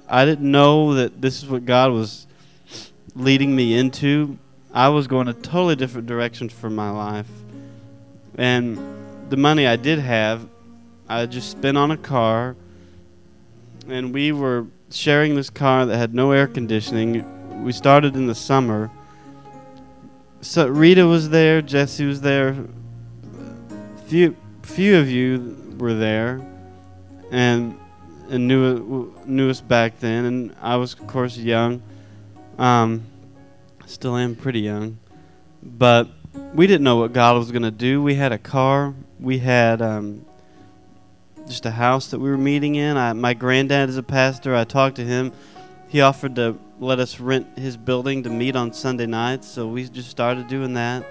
I didn't know that this is what God was leading me into. I was going a totally different direction for my life. And the money I did have, I just spent on a car. And we were sharing this car that had no air conditioning. We started in the summer. So Rita was there, Jesse was there. Few few of you were there. And and knew knew us back then, and I was of course young. Um, still am pretty young, but we didn't know what God was going to do. We had a car, we had um, just a house that we were meeting in. I, my granddad is a pastor. I talked to him. He offered to let us rent his building to meet on Sunday nights, so we just started doing that.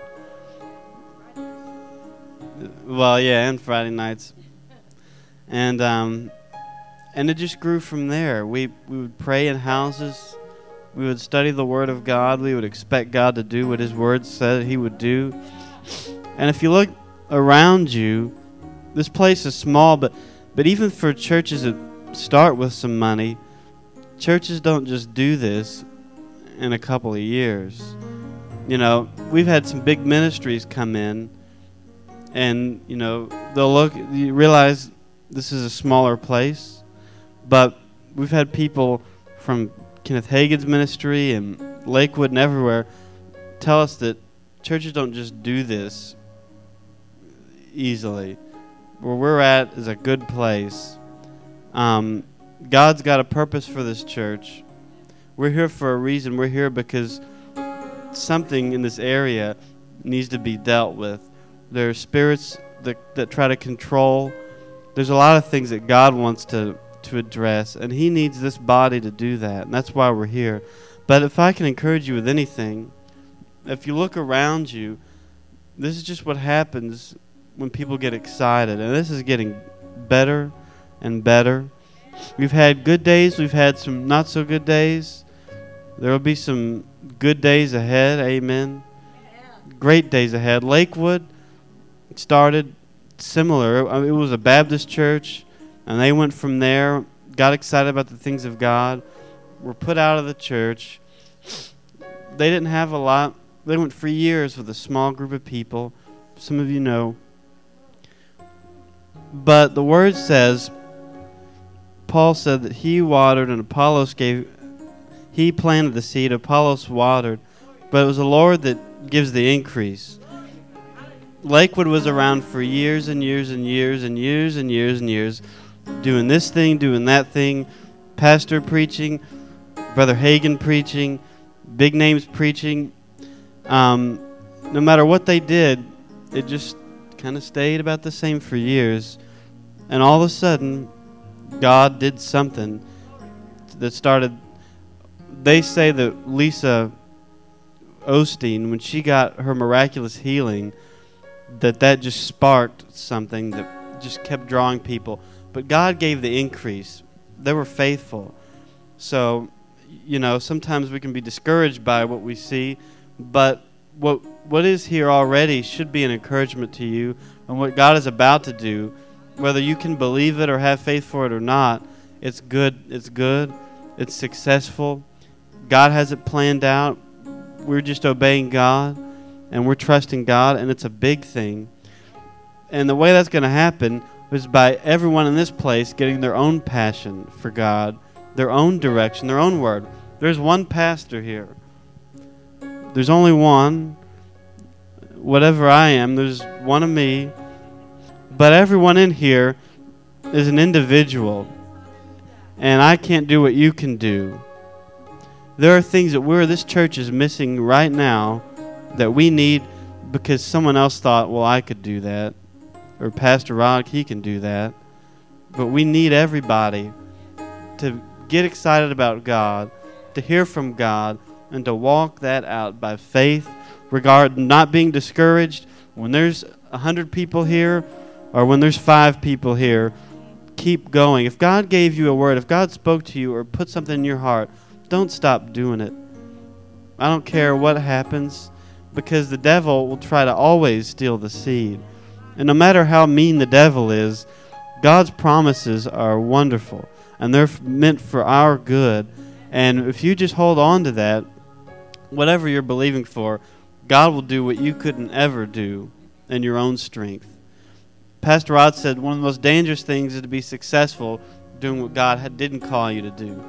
Well, yeah, and Friday nights, and um. And it just grew from there. We we would pray in houses. We would study the Word of God. We would expect God to do what His Word said He would do. And if you look around you, this place is small, but, but even for churches that start with some money, churches don't just do this in a couple of years. You know, we've had some big ministries come in, and, you know, they'll look, you realize this is a smaller place. But we've had people from Kenneth Hagin's ministry and Lakewood and everywhere tell us that churches don't just do this easily. Where we're at is a good place. Um, God's got a purpose for this church. We're here for a reason. We're here because something in this area needs to be dealt with. There are spirits that, that try to control. There's a lot of things that God wants to to address, and He needs this body to do that, and that's why we're here. But if I can encourage you with anything, if you look around you, this is just what happens when people get excited, and this is getting better and better. We've had good days, we've had some not so good days. There will be some good days ahead, amen. Great days ahead. Lakewood started similar. It was a Baptist church. And they went from there, got excited about the things of God, were put out of the church. They didn't have a lot. They went for years with a small group of people. Some of you know. But the Word says, Paul said that he watered and Apollos gave, he planted the seed, Apollos watered. But it was the Lord that gives the increase. Lakewood was around for years and years and years and years and years and years. Doing this thing, doing that thing, pastor preaching, Brother Hagin preaching, big names preaching. Um, no matter what they did, it just kind of stayed about the same for years. And all of a sudden, God did something that started. They say that Lisa Osteen, when she got her miraculous healing, that that just sparked something that just kept drawing people. But God gave the increase. They were faithful. So, you know, sometimes we can be discouraged by what we see, but what what is here already should be an encouragement to you, and what God is about to do, whether you can believe it or have faith for it or not, it's good. It's good. It's successful. God has it planned out. We're just obeying God, and we're trusting God, and it's a big thing. And the way that's going to happen is by everyone in this place getting their own passion for God, their own direction, their own word. There's one pastor here. There's only one. Whatever I am, there's one of me. But everyone in here is an individual. And I can't do what you can do. There are things that we're, this church is missing right now that we need because someone else thought, well, I could do that. Or Pastor Rod, he can do that. But we need everybody to get excited about God, to hear from God, and to walk that out by faith, regard not being discouraged. When there's a hundred people here, or when there's five people here, keep going. If God gave you a word, if God spoke to you or put something in your heart, don't stop doing it. I don't care what happens, because the devil will try to always steal the seed. And no matter how mean the devil is, God's promises are wonderful. and they're f- meant for our good. And if you just hold on to that, whatever you're believing for, God will do what you couldn't ever do in your own strength. Pastor Rod said one of the most dangerous things is to be successful doing what God had, didn't call you to do.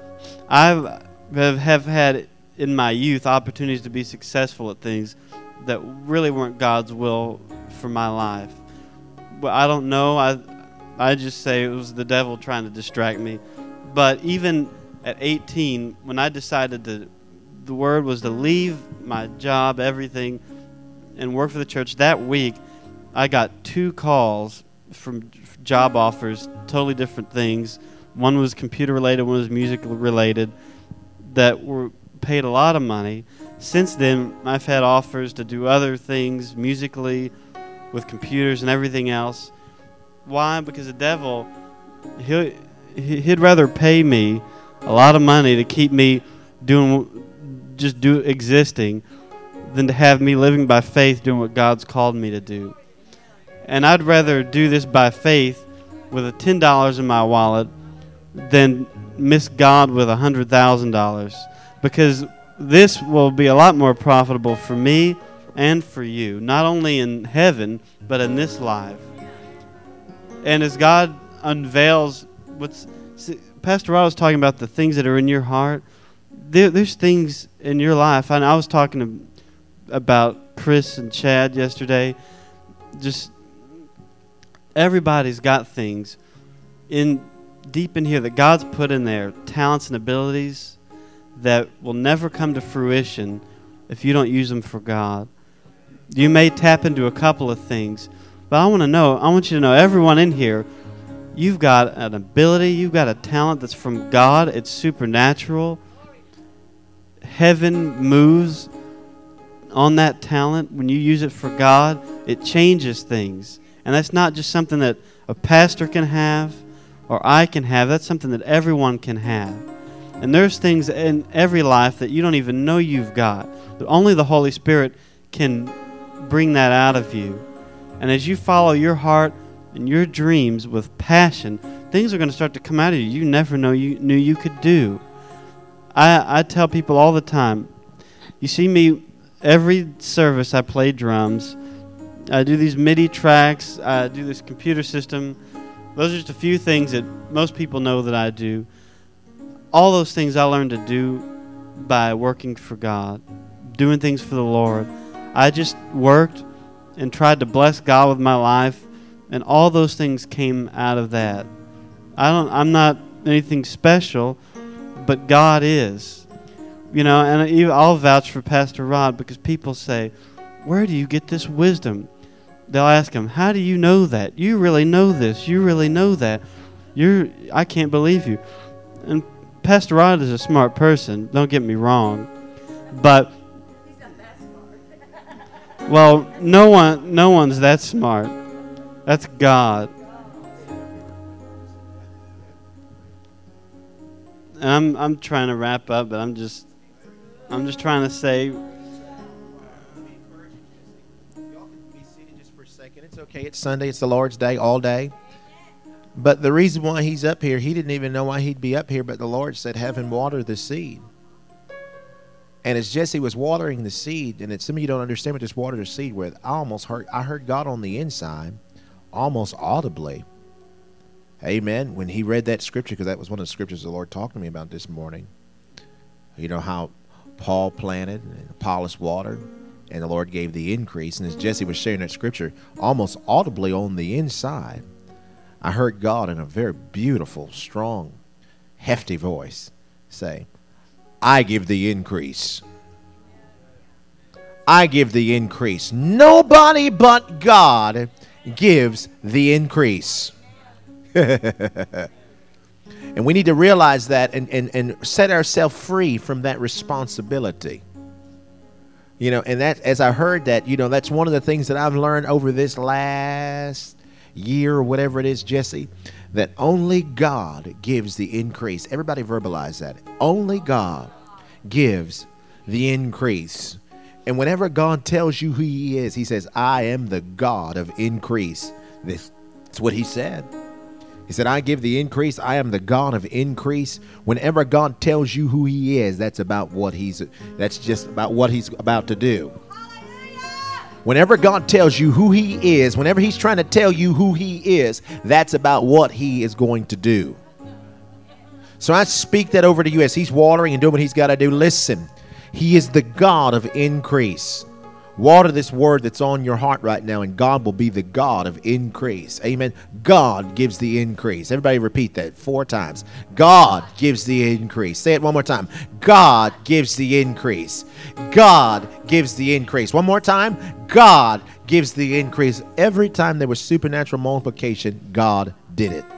I have, have had in my youth opportunities to be successful at things that really weren't God's will for my life. But I don't know. I I just say it was the devil trying to distract me. But even at eighteen, when I decided to, the word was to leave my job, everything, and work for the church, that week I got two calls from job offers, totally different things. One was computer related, one was music related, that were paid a lot of money. Since then, I've had offers to do other things musically, with computers and everything else. Why? Because the devil, he'll, he'd rather pay me a lot of money to keep me doing, just do existing, than to have me living by faith doing what God's called me to do. And I'd rather do this by faith with a ten dollars in my wallet than miss God with one hundred thousand dollars, because this will be a lot more profitable for me and for you, not only in heaven, but in this life. And as God unveils what's... See, Pastor Rod was talking about the things that are in your heart. There, there's things in your life. And I was talking to, about Chris and Chad yesterday. Just everybody's got things in deep in here that God's put in there, talents and abilities that will never come to fruition if you don't use them for God. You may tap into a couple of things, but I want to know, I want you to know, everyone in here, you've got an ability, you've got a talent that's from God. It's supernatural. Heaven moves on that talent. When you use it for God, it changes things. And that's not just something that a pastor can have or I can have. That's something that everyone can have. And there's things in every life that you don't even know you've got, but only the Holy Spirit can bring that out of you. And as you follow your heart and your dreams with passion, things are going to start to come out of you you never know you knew you could do. I, I tell people all the time, you see me every service, I play drums. I do these MIDI tracks. I do this computer system. Those are just a few things that most people know that I do. All those things I learned to do by working for God, doing things for the Lord. I just worked and tried to bless God with my life, and all those things came out of that. I don't. I'm not anything special, but God is. You know, and I'll vouch for Pastor Rod because people say, "Where do you get this wisdom?" They'll ask him, "How do you know that? You really know this. You really know that. You're. I can't believe you." And Pastor Rod is a smart person. Don't get me wrong, but He's not that smart. well, no one, no one's that smart. That's God. And I'm, I'm trying to wrap up, but I'm just, I'm just trying to say. It's okay. It's Sunday. It's the Lord's Day all day. But the reason why he's up here, he didn't even know why he'd be up here, but the Lord said, have him water the seed. And as Jesse was watering the seed, and it's, some of you don't understand what this water the seed with, I almost heard, I heard God on the inside, almost audibly. Amen. When he read that scripture, because that was one of the scriptures the Lord talked to me about this morning. You know how Paul planted and Apollos watered, and the Lord gave the increase. And as Jesse was sharing that scripture, almost audibly on the inside, I heard God in a very beautiful, strong, hefty voice say, I give the increase. I give the increase. Nobody but God gives the increase. And we need to realize that and, and, and set ourselves free from that responsibility. You know, and that, as I heard that, you know, that's one of the things that I've learned over this last year or whatever it is, Jesse, that only God gives the increase. Everybody verbalize that. Only God gives the increase. And whenever God tells you who he is, he says, I am the God of increase. This, that's what he said. He said, I give the increase. I am the God of increase. Whenever God tells you who he is, that's about what he's, that's just about what he's about to do. Whenever God tells you who he is, whenever he's trying to tell you who he is, that's about what he is going to do. So I speak that over to you as he's watering and doing what he's got to do. Listen, he is the God of increase. Water this word that's on your heart right now, and God will be the God of increase. Amen. God gives the increase. Everybody repeat that four times. God gives the increase. Say it one more time. God gives the increase. God gives the increase. One more time. God gives the increase. Every time there was supernatural multiplication, God did it.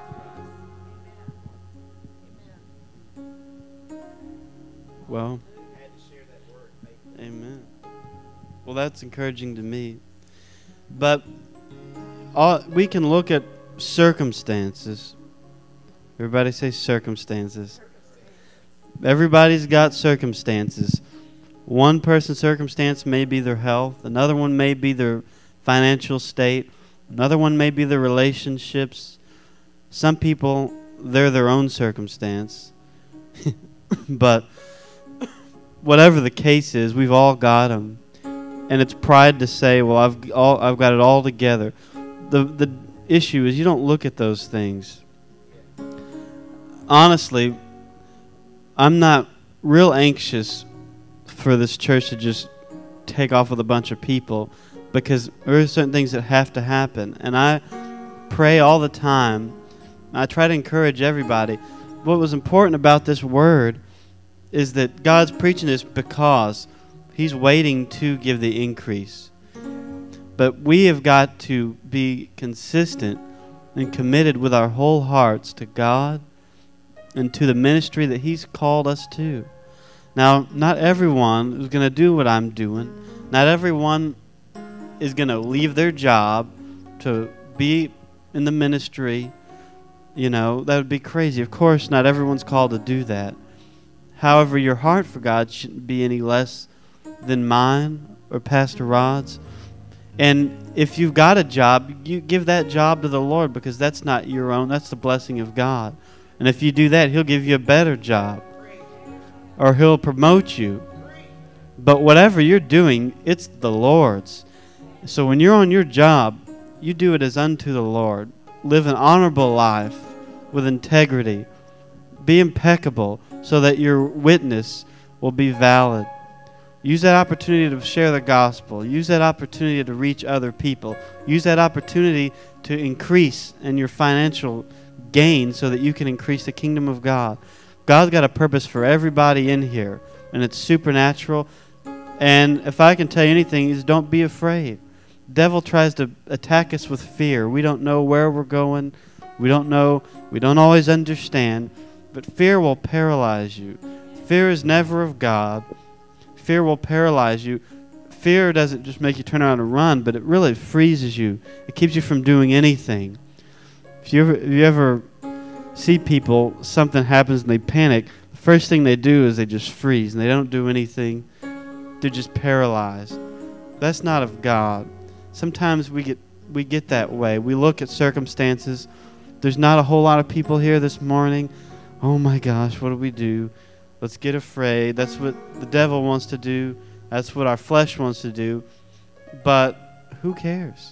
Well, amen. Well, that's encouraging to me. But all, we can look at circumstances. Everybody say circumstances. Everybody's got circumstances. One person's circumstance may be their health. Another one may be their financial state. Another one may be their relationships. Some people, they're their own circumstance. But whatever the case is, we've all got them. And it's pride to say, well, I've all I've got it all together. The the issue is you don't look at those things. Honestly, I'm not real anxious for this church to just take off with a bunch of people, because there are certain things that have to happen. And I pray all the time. I try to encourage everybody. What was important about this word is that God's preaching this because he's waiting to give the increase. But we have got to be consistent and committed with our whole hearts to God and to the ministry that he's called us to. Now, not everyone is going to do what I'm doing. Not everyone is going to leave their job to be in the ministry. You know, that would be crazy. Of course, not everyone's called to do that. However, your heart for God shouldn't be any less than mine or Pastor Rod's. And if you've got a job, you give that job to the Lord, because that's not your own. That's the blessing of God. And if you do that, he'll give you a better job, or he'll promote you. But whatever you're doing, it's the Lord's. So when you're on your job, you do it as unto the Lord. Live an honorable life with integrity. Be impeccable so that your witness will be valid. Use that opportunity to share the gospel. Use that opportunity to reach other people. Use that opportunity to increase in your financial gain so that you can increase the kingdom of God. God's got a purpose for everybody in here, and it's supernatural. And if I can tell you anything, is don't be afraid. The devil tries to attack us with fear. We don't know where we're going. We don't know. We don't always understand. But fear will paralyze you. Fear is never of God. Fear will paralyze you. Fear doesn't just make you turn around and run, but it really freezes you. It keeps you from doing anything. If you ever, if you ever see people, something happens and they panic, the first thing they do is they just freeze and they don't do anything. They're just paralyzed. That's not of God. Sometimes we get we get that way. We look at circumstances. There's not a whole lot of people here this morning. Oh my gosh, what do we do? Let's get afraid. That's what the devil wants to do. That's what our flesh wants to do. But who cares?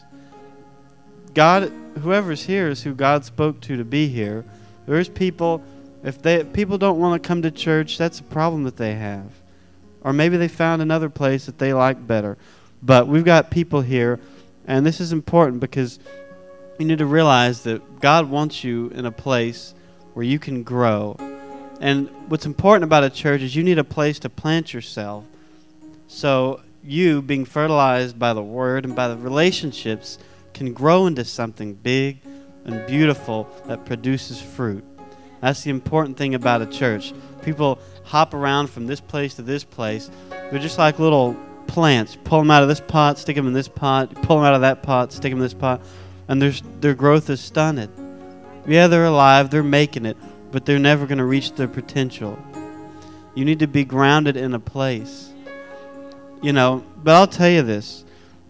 God, whoever's here is who God spoke to to be here. There's people, if they people don't want to come to church, that's a problem that they have. Or maybe they found another place that they like better. But we've got people here, and this is important because you need to realize that God wants you in a place where you can grow. And what's important about a church is you need a place to plant yourself. So you, being fertilized by the word and by the relationships, can grow into something big and beautiful that produces fruit. That's the important thing about a church. People hop around from this place to this place. They're just like little plants. Pull them out of this pot, stick them in this pot. Pull them out of that pot, stick them in this pot. And their, their growth is stunted. Yeah, they're alive, they're making it, but they're never going to reach their potential. You need to be grounded in a place. You know, but I'll tell you this.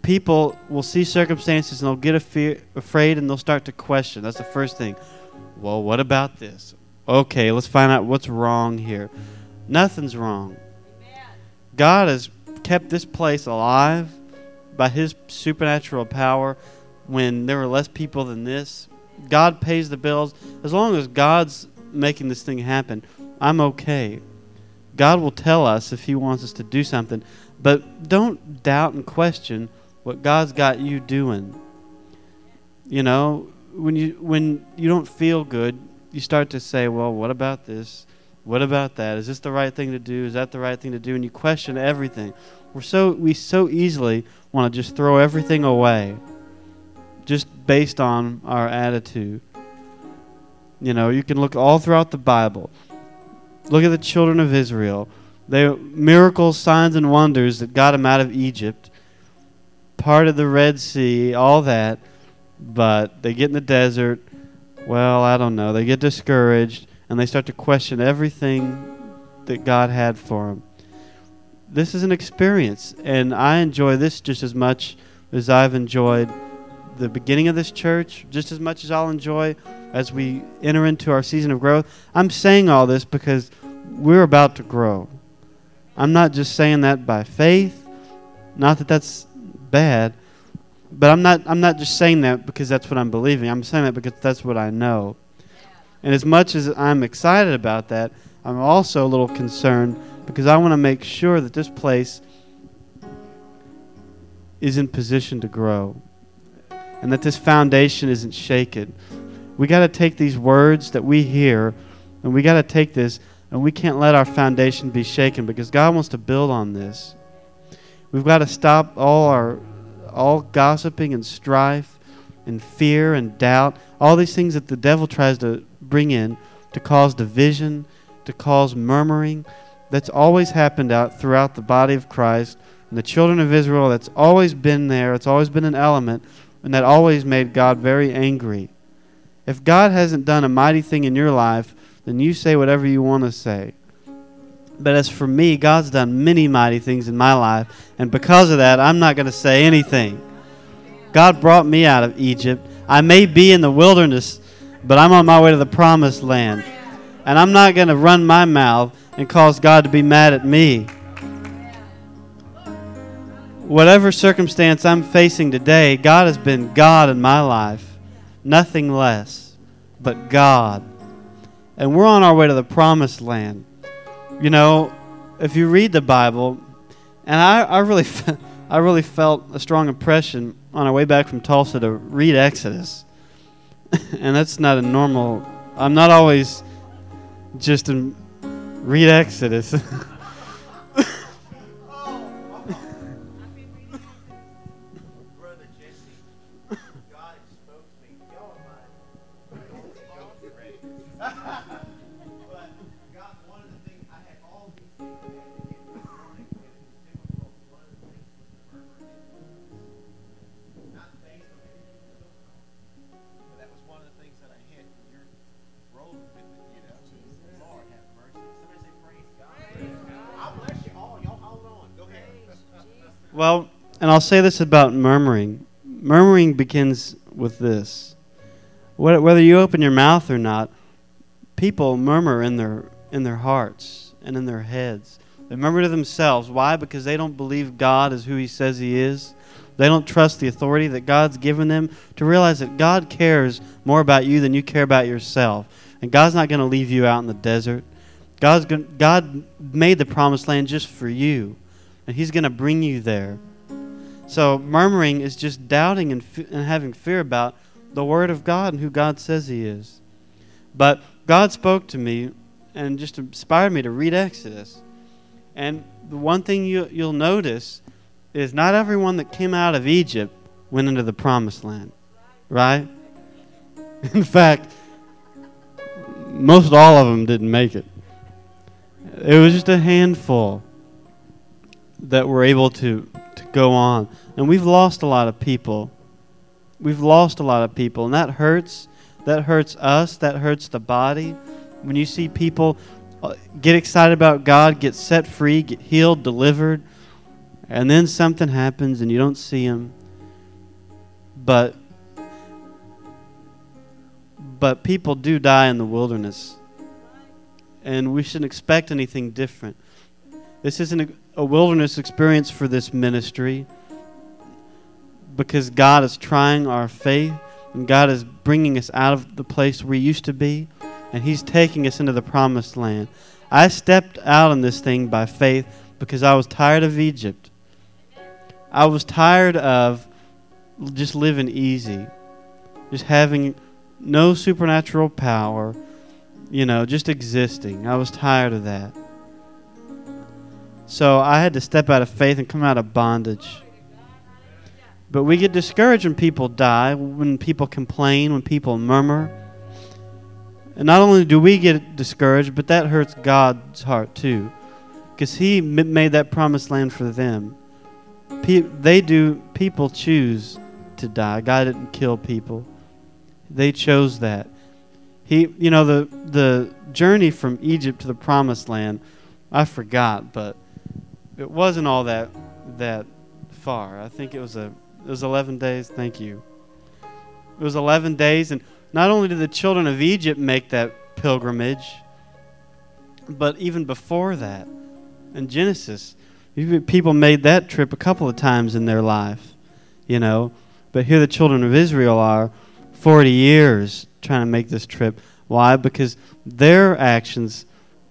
people will see circumstances and they'll get afear, afraid and they'll start to question. That's the first thing. Well, what about this? Okay, let's find out what's wrong here. Nothing's wrong. Amen. God has kept this place alive by His supernatural power when there were less people than this. God pays the bills. As long as God's making this thing happen, I'm okay. God will tell us if He wants us to do something. But don't doubt and question what God's got you doing. You know, when you when you don't feel good, you start to say, well, what about this? What about that? Is this the right thing to do? Is that the right thing to do? And you question everything. We're so we so easily want to just throw everything away just based on our attitude. You know, you can look all throughout the Bible. Look at the children of Israel. They miracles, signs, and wonders that got them out of Egypt, part of the Red Sea, all that. But they get in the desert. Well, I don't know. They get discouraged, and they start to question everything that God had for them. This is an experience, and I enjoy this just as much as I've enjoyed the beginning of this church, just as much as I'll enjoy as we enter into our season of growth. I'm saying all this because we're about to grow. I'm not just saying that by faith, not that that's bad, but I'm not I'm not just saying that because that's what I'm believing. I'm saying that because that's what I know. And as much as I'm excited about that, I'm also a little concerned because I want to make sure that this place is in position to grow and that this foundation isn't shaken. We got to take these words that we hear and we got to take this, and we can't let our foundation be shaken because God wants to build on this. We've got to stop all our all gossiping and strife and fear and doubt, all these things that the devil tries to bring in to cause division, to cause murmuring. That's always happened out throughout the body of Christ. And the children of Israel, that's always been there. It's always been an element, and that always made God very angry. If God hasn't done a mighty thing in your life, then you say whatever you want to say. But as for me, God's done many mighty things in my life, and because of that, I'm not going to say anything. God brought me out of Egypt. I may be in the wilderness, but I'm on my way to the promised land. And I'm not going to run my mouth and cause God to be mad at me. Whatever circumstance I'm facing today, God has been God in my life. Nothing less but God. And we're on our way to the promised land. You know, if you read the Bible, and I, I really I really felt a strong impression on our way back from Tulsa to read Exodus. And that's not a normal, I'm not always just in, read Exodus. Well, and I'll say this about murmuring. Murmuring begins with this. Whether you open your mouth or not, people murmur in their in their hearts and in their heads. They murmur to themselves. Why? Because they don't believe God is who He says He is. They don't trust the authority that God's given them to realize that God cares more about you than you care about yourself. And God's not going to leave you out in the desert. God's gonna, God made the promised land just for you. And He's going to bring you there. So murmuring is just doubting and, f- and having fear about the Word of God and who God says He is. But God spoke to me and just inspired me to read Exodus. And the one thing you, you'll notice is not everyone that came out of Egypt went into the promised land. Right? In fact, most all of them didn't make it. It was just a handful that were able to, to go on. And we've lost a lot of people. We've lost a lot of people. And that hurts. That hurts us. That hurts the body. When you see people get excited about God, get set free, get healed, delivered, And then something happens and you don't see him. But but people do die in the wilderness. And we shouldn't expect anything different. This isn't a, a wilderness experience for this ministry, because God is trying our faith, and God is bringing us out of the place we used to be, and He's taking us into the promised land. I stepped out on this thing by faith because I was tired of Egypt. I was tired of just living easy, just having no supernatural power, you know, just existing. I was tired of that. So I had to step out of faith and come out of bondage. But we get discouraged when people die, when people complain, when people murmur. And not only do we get discouraged, but that hurts God's heart too, because He m- made that promised land for them. Pe- they do. People choose to die. God didn't kill people. They chose that. He, you know, the the journey from Egypt to the promised land, I forgot, but it wasn't all that that far. I think it was a it was eleven days. Thank you. It was eleven days, and not only did the children of Egypt make that pilgrimage, but even before that, in Genesis, people made that trip a couple of times in their life, you know. But here the children of Israel are forty years trying to make this trip. Why? Because their actions,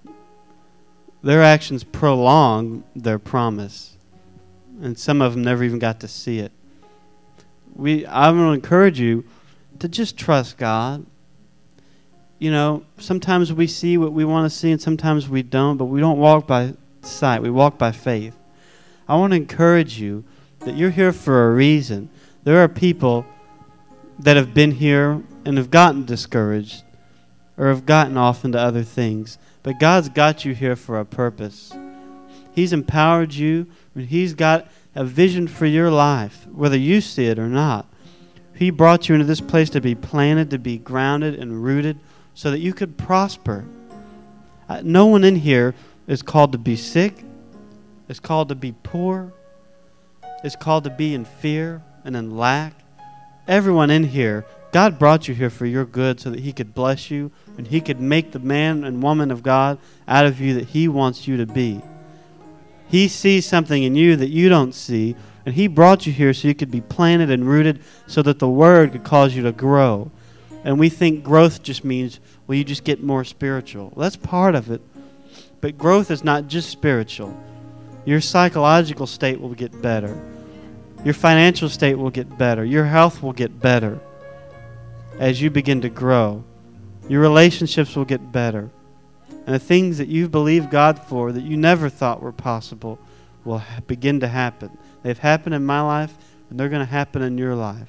their actions prolong their promise, and some of them never even got to see it. We, I'm going to encourage you to just trust God. You know, sometimes we see what we want to see and sometimes we don't, but we don't walk by sight. We walk by faith. I want to encourage you that you're here for a reason. There are people that have been here and have gotten discouraged or have gotten off into other things, but God's got you here for a purpose. He's empowered you, and He's got a vision for your life, whether you see it or not. He brought you into this place to be planted, to be grounded and rooted so that you could prosper. Uh, no one in here is called to be sick, is called to be poor, is called to be in fear and in lack. Everyone in here, God brought you here for your good so that He could bless you and He could make the man and woman of God out of you that He wants you to be. He sees something in you that you don't see, and He brought you here so you could be planted and rooted so that the Word could cause you to grow. And we think growth just means, well, you just get more spiritual. Well, that's part of it. But growth is not just spiritual. Your psychological state will get better. Your financial state will get better. Your health will get better as you begin to grow. Your relationships will get better. And the things that you've believed God for that you never thought were possible will ha- begin to happen. They've happened in my life, and they're going to happen in your life.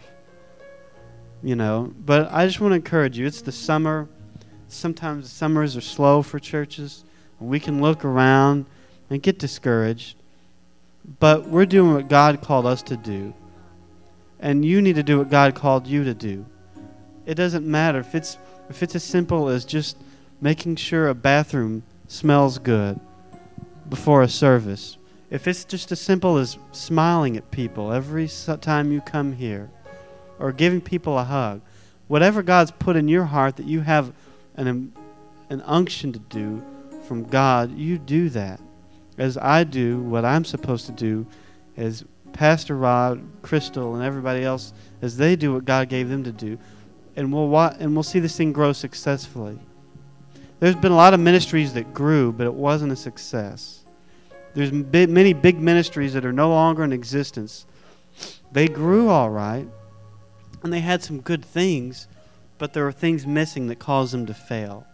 You know, but I just want to encourage you. It's the summer. Sometimes the summers are slow for churches, and we can look around and get discouraged. But we're doing what God called us to do. And you need to do what God called you to do. It doesn't matter if it's if it's as simple as just making sure a bathroom smells good before a service. If it's just as simple as smiling at people every time you come here, or giving people a hug. Whatever God's put in your heart that you have an, an unction to do from God, you do that. As I do what I'm supposed to do, as Pastor Rod, Crystal, and everybody else, as they do what God gave them to do. And we'll wa- and we'll see this thing grow successfully. There's been a lot of ministries that grew, but it wasn't a success. There's b- many big ministries that are no longer in existence. They grew all right, and they had some good things, but there were things missing that caused them to fail.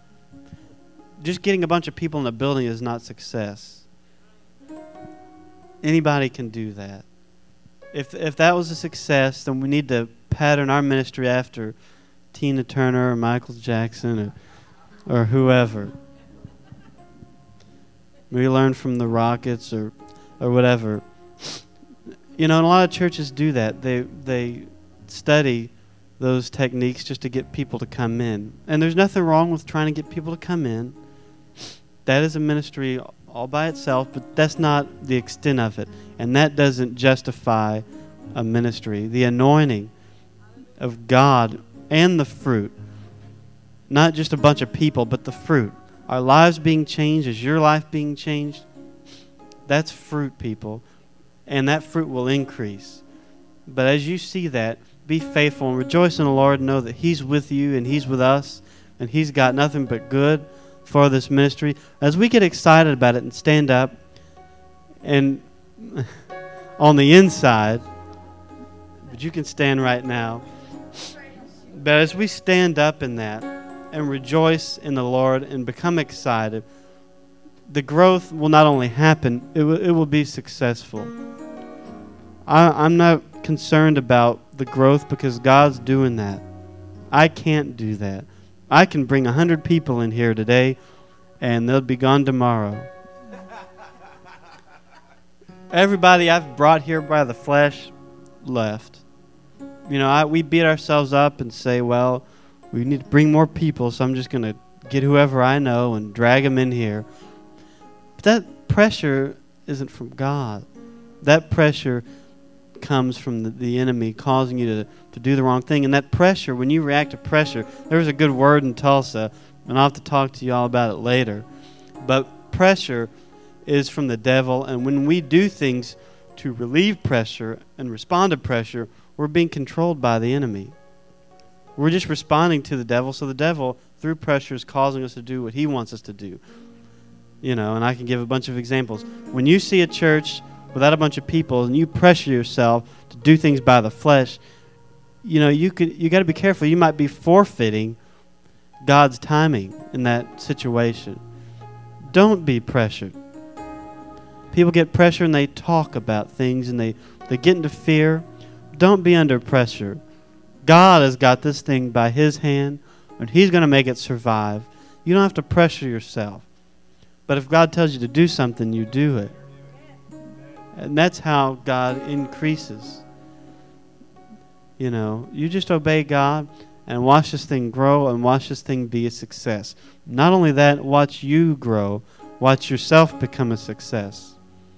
Just getting a bunch of people in a building is not success. Anybody can do that. If if that was a success, then we need to pattern our ministry after Tina Turner or Michael Jackson or, or whoever. We learn from the Rockets or or whatever. You know, and a lot of churches do that. They they study those techniques just to get people to come in. And there's nothing wrong with trying to get people to come in. That is a ministry all by itself, but that's not the extent of it. And that doesn't justify a ministry. The anointing of God and the fruit, not just a bunch of people, but the fruit. Our lives being changed, is your life being changed? That's fruit, people. And that fruit will increase. But as you see that, be faithful and rejoice in the Lord. Know that He's with you and He's with us. And He's got nothing but good for this ministry. As we get excited about it and stand up, and on the inside, but you can stand right now. But as we stand up in that and rejoice in the Lord and become excited, the growth will not only happen, it will, it will be successful. I, I'm not concerned about the growth because God's doing that. I can't do that. I can bring a hundred people in here today and they'll be gone tomorrow. Everybody I've brought here by the flesh left. You know, I, we beat ourselves up and say, well, we need to bring more people, so I'm just going to get whoever I know and drag them in here. But that pressure isn't from God. That pressure comes from the, the enemy causing you to, to do the wrong thing. And that pressure, when you react to pressure, there was a good word in Tulsa, and I'll have to talk to you all about it later. But pressure is from the devil, and when we do things to relieve pressure and respond to pressure, we're being controlled by the enemy. We're just responding to the devil, so the devil, through pressure, is causing us to do what he wants us to do. You know, and I can give a bunch of examples. When you see a church without a bunch of people and you pressure yourself to do things by the flesh, you know, you could you got to be careful. You might be forfeiting God's timing in that situation. Don't be pressured. People get pressure and they talk about things and they, they get into fear. Don't be under pressure. God has got this thing by His hand and He's going to make it survive. You don't have to pressure yourself. But if God tells you to do something, you do it. And that's how God increases. You know, you just obey God and watch this thing grow and watch this thing be a success. Not only that, watch you grow. Watch yourself become a success.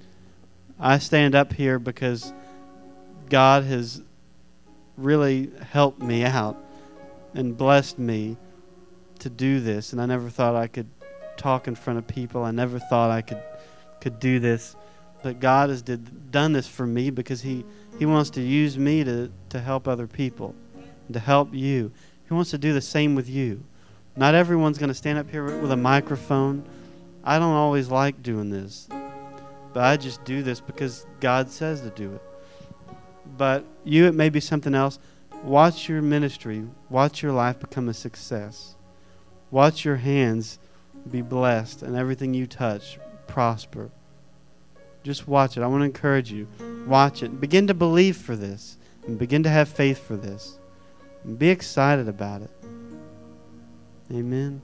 I stand up here because God has really helped me out and blessed me to do this. And I never thought I could talk in front of people. I never thought I could could do this. But God has did, done this for me because he, he wants to use me to, to help other people, and to help you. He wants to do the same with you. Not everyone's going to stand up here with a microphone. I don't always like doing this. But I just do this because God says to do it. But you, it may be something else. Watch your ministry. Watch your life become a success. Watch your hands be blessed and everything you touch prosper. Just watch it. I want to encourage you. Watch it. Begin to believe for this. And begin to have faith for this. And be excited about it. Amen.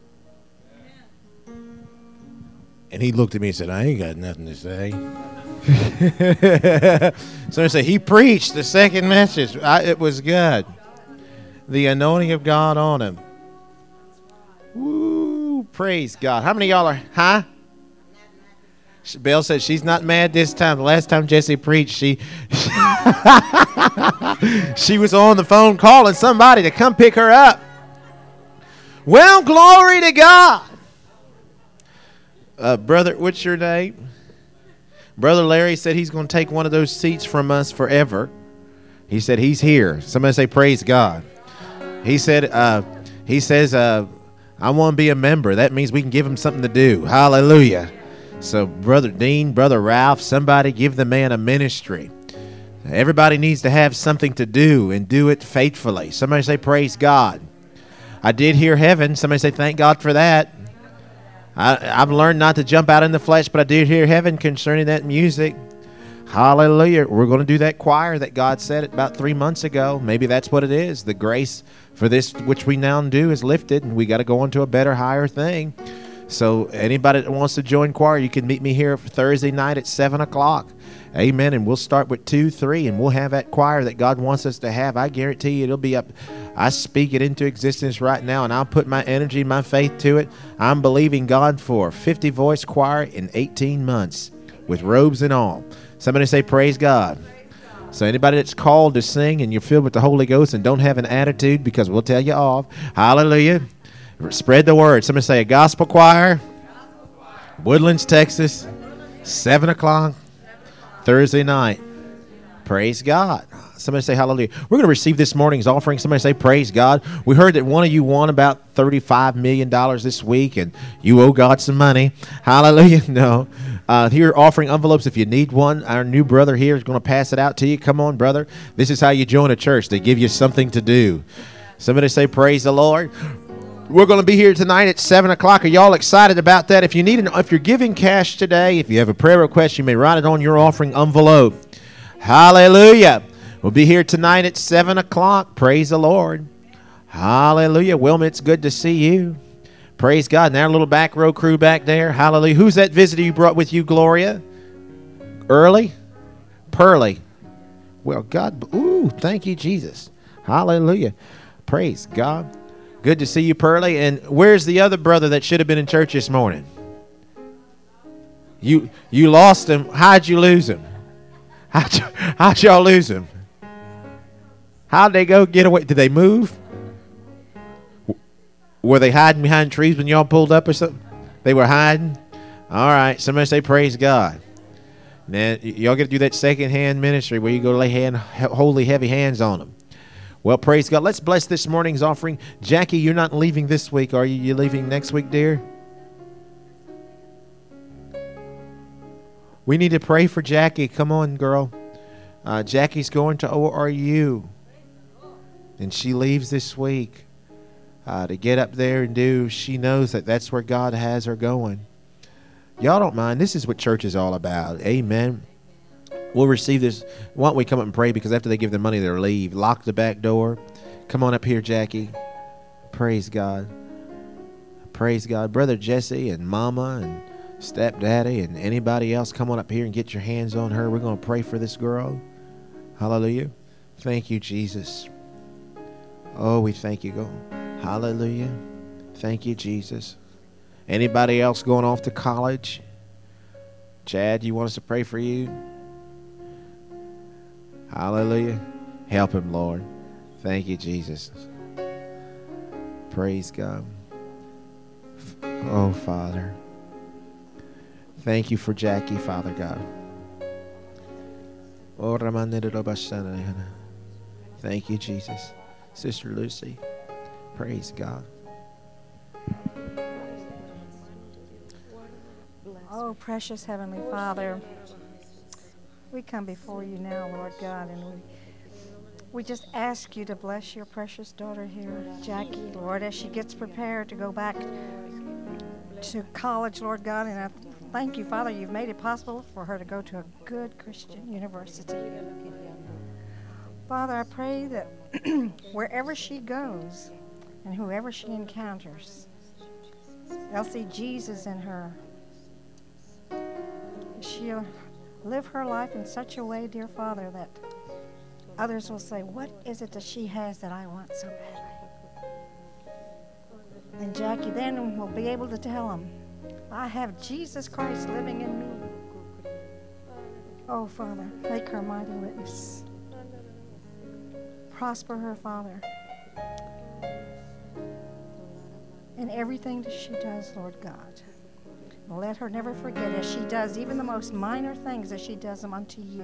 And he looked at me and said, I ain't got nothing to say. So I said, he preached the second message. I, it was good. The anointing of God on him. Woo, praise God. How many of y'all are, huh? Belle said she's not mad this time. The last time Jesse preached, she she was on the phone calling somebody to come pick her up. Well, glory to God. Uh, brother, what's your name? Brother Larry said he's going to take one of those seats from us forever. He said he's here. Somebody say praise God. He said, uh, he says, uh, I want to be a member. That means we can give him something to do. Hallelujah. So, Brother Dean, Brother Ralph, somebody give the man a ministry. Everybody needs to have something to do and do it faithfully. Somebody say, praise God. I did hear heaven. Somebody say, thank God for that. I, I've learned not to jump out in the flesh, but I did hear heaven concerning that music. Hallelujah. We're going to do that choir that God said about three months ago. Maybe that's what it is. The grace for this, which we now do, is lifted, and we got to go on to a better, higher thing. So anybody that wants to join choir, you can meet me here for Thursday night at seven o'clock. Amen. And we'll start with two, three, and we'll have that choir that God wants us to have. I guarantee you it'll be up. I speak it into existence right now, and I'll put my energy, my faith to it. I'm believing God for fifty-voice choir in eighteen months with robes and all. Somebody say, praise God. So anybody that's called to sing and you're filled with the Holy Ghost and don't have an attitude, because we'll tell you off, hallelujah, spread the word. Somebody say a gospel choir, Woodlands, Texas, seven o'clock, Thursday night. Praise God. Somebody say hallelujah. We're going to receive this morning's offering. Somebody say praise God. We heard that one of you won about thirty-five million dollars this week, and you owe God some money. Hallelujah. No. Uh, here are offering envelopes if you need one. Our new brother here is going to pass it out to you. Come on, brother. This is how you join a church. They give you something to do. Somebody say praise the Lord. We're going to be here tonight at seven o'clock. Are y'all excited about that? If you need an, if you're giving cash today, if you have a prayer request, you may write it on your offering envelope. Hallelujah. We'll be here tonight at seven o'clock. Praise the Lord. Hallelujah. Wilma, it's good to see you. Praise God. And our little back row crew back there. Hallelujah. Who's that visitor you brought with you, Gloria? Early? Pearly. Well, God. Ooh, thank you, Jesus. Hallelujah. Praise God. Good to see you, Pearly. And where's the other brother that should have been in church this morning? You you lost him. How'd you lose him? How'd, y- how'd y'all lose him? How'd they go get away? Did they move? W- Were they hiding behind trees when y'all pulled up or something? They were hiding? All right. Somebody say praise God. Man, y- y'all got to do that second-hand ministry where you go lay hand, he- holy, heavy hands on them. Well, praise God. Let's bless this morning's offering. Jackie, you're not leaving this week, are you? You leaving next week, dear? We need to pray for Jackie. Come on, girl. Uh, Jackie's going to O R U. And she leaves this week uh, to get up there and do. She knows that that's where God has her going. Y'all don't mind. This is what church is all about. Amen. We'll receive this. Why don't we come up and pray? Because after they give their money, they'll leave. Lock the back door. Come on up here, Jackie. Praise God. Praise God. Brother Jesse and Mama and Stepdaddy and anybody else, come on up here and get your hands on her. We're going to pray for this girl. Hallelujah. Thank you, Jesus. Oh, we thank you, God. Hallelujah. Thank you, Jesus. Anybody else going off to college? Chad, you want us to pray for you? Hallelujah. Help him, Lord. Thank you, Jesus. Praise God. Oh, Father. Thank you for Jackie, Father God. Oh, thank you, Jesus. Sister Lucy. Praise God. Oh, precious Heavenly Father, we come before you now, Lord God, and we we just ask you to bless your precious daughter here, Jackie, Lord, as she gets prepared to go back to college, Lord God, and I thank you, Father, you've made it possible for her to go to a good Christian university. Father, I pray that wherever she goes and whoever she encounters, they'll see Jesus in her. She'll live her life in such a way, dear Father, that others will say, what is it that she has that I want so badly? And Jackie then will be able to tell them, I have Jesus Christ living in me. Oh, Father, make her a mighty witness. Prosper her, Father, in everything that she does, Lord God. Let her never forget, as she does even the most minor things, that she does them unto you.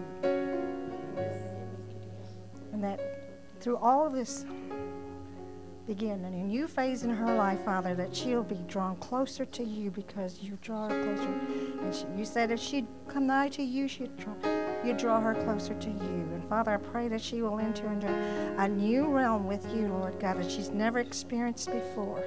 And that through all of this beginning, a new phase in her life, Father, that she'll be drawn closer to you because you draw her closer. And she, you said if she'd come nigh to you, she'd draw, you'd draw her closer to you. And Father, I pray that she will enter into a new realm with you, Lord God, that she's never experienced before.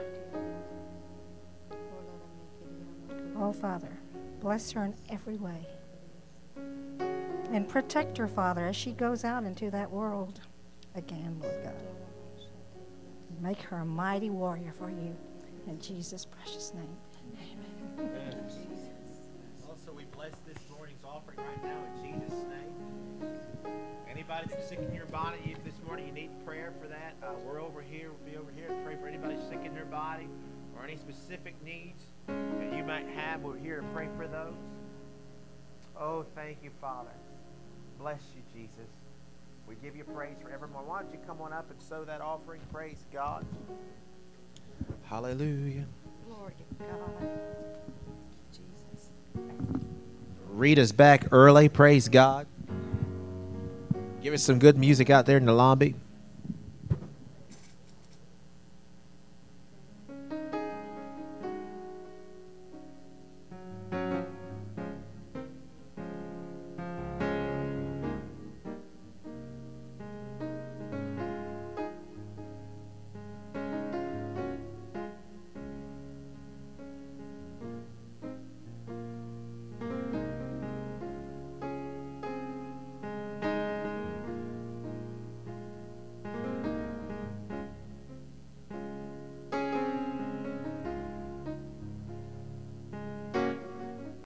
Oh, Father, bless her in every way. And protect her, Father, as she goes out into that world again, Lord God. Make her a mighty warrior for you. In Jesus' precious name. Also, we bless this morning's offering right now in Jesus' name. Anybody that's sick in your body you- this morning, you need prayer for that. Uh, we're over here. We'll be over here to pray for anybody sick in their body or any specific needs that you might have. We're here to pray for those. Oh, thank you, Father. Bless you, Jesus. We give you praise forevermore. Why don't you come on up and sow that offering? Praise God. Hallelujah. Glory to God. Jesus. Rita's back early. Praise God. Give us some good music out there in the lobby.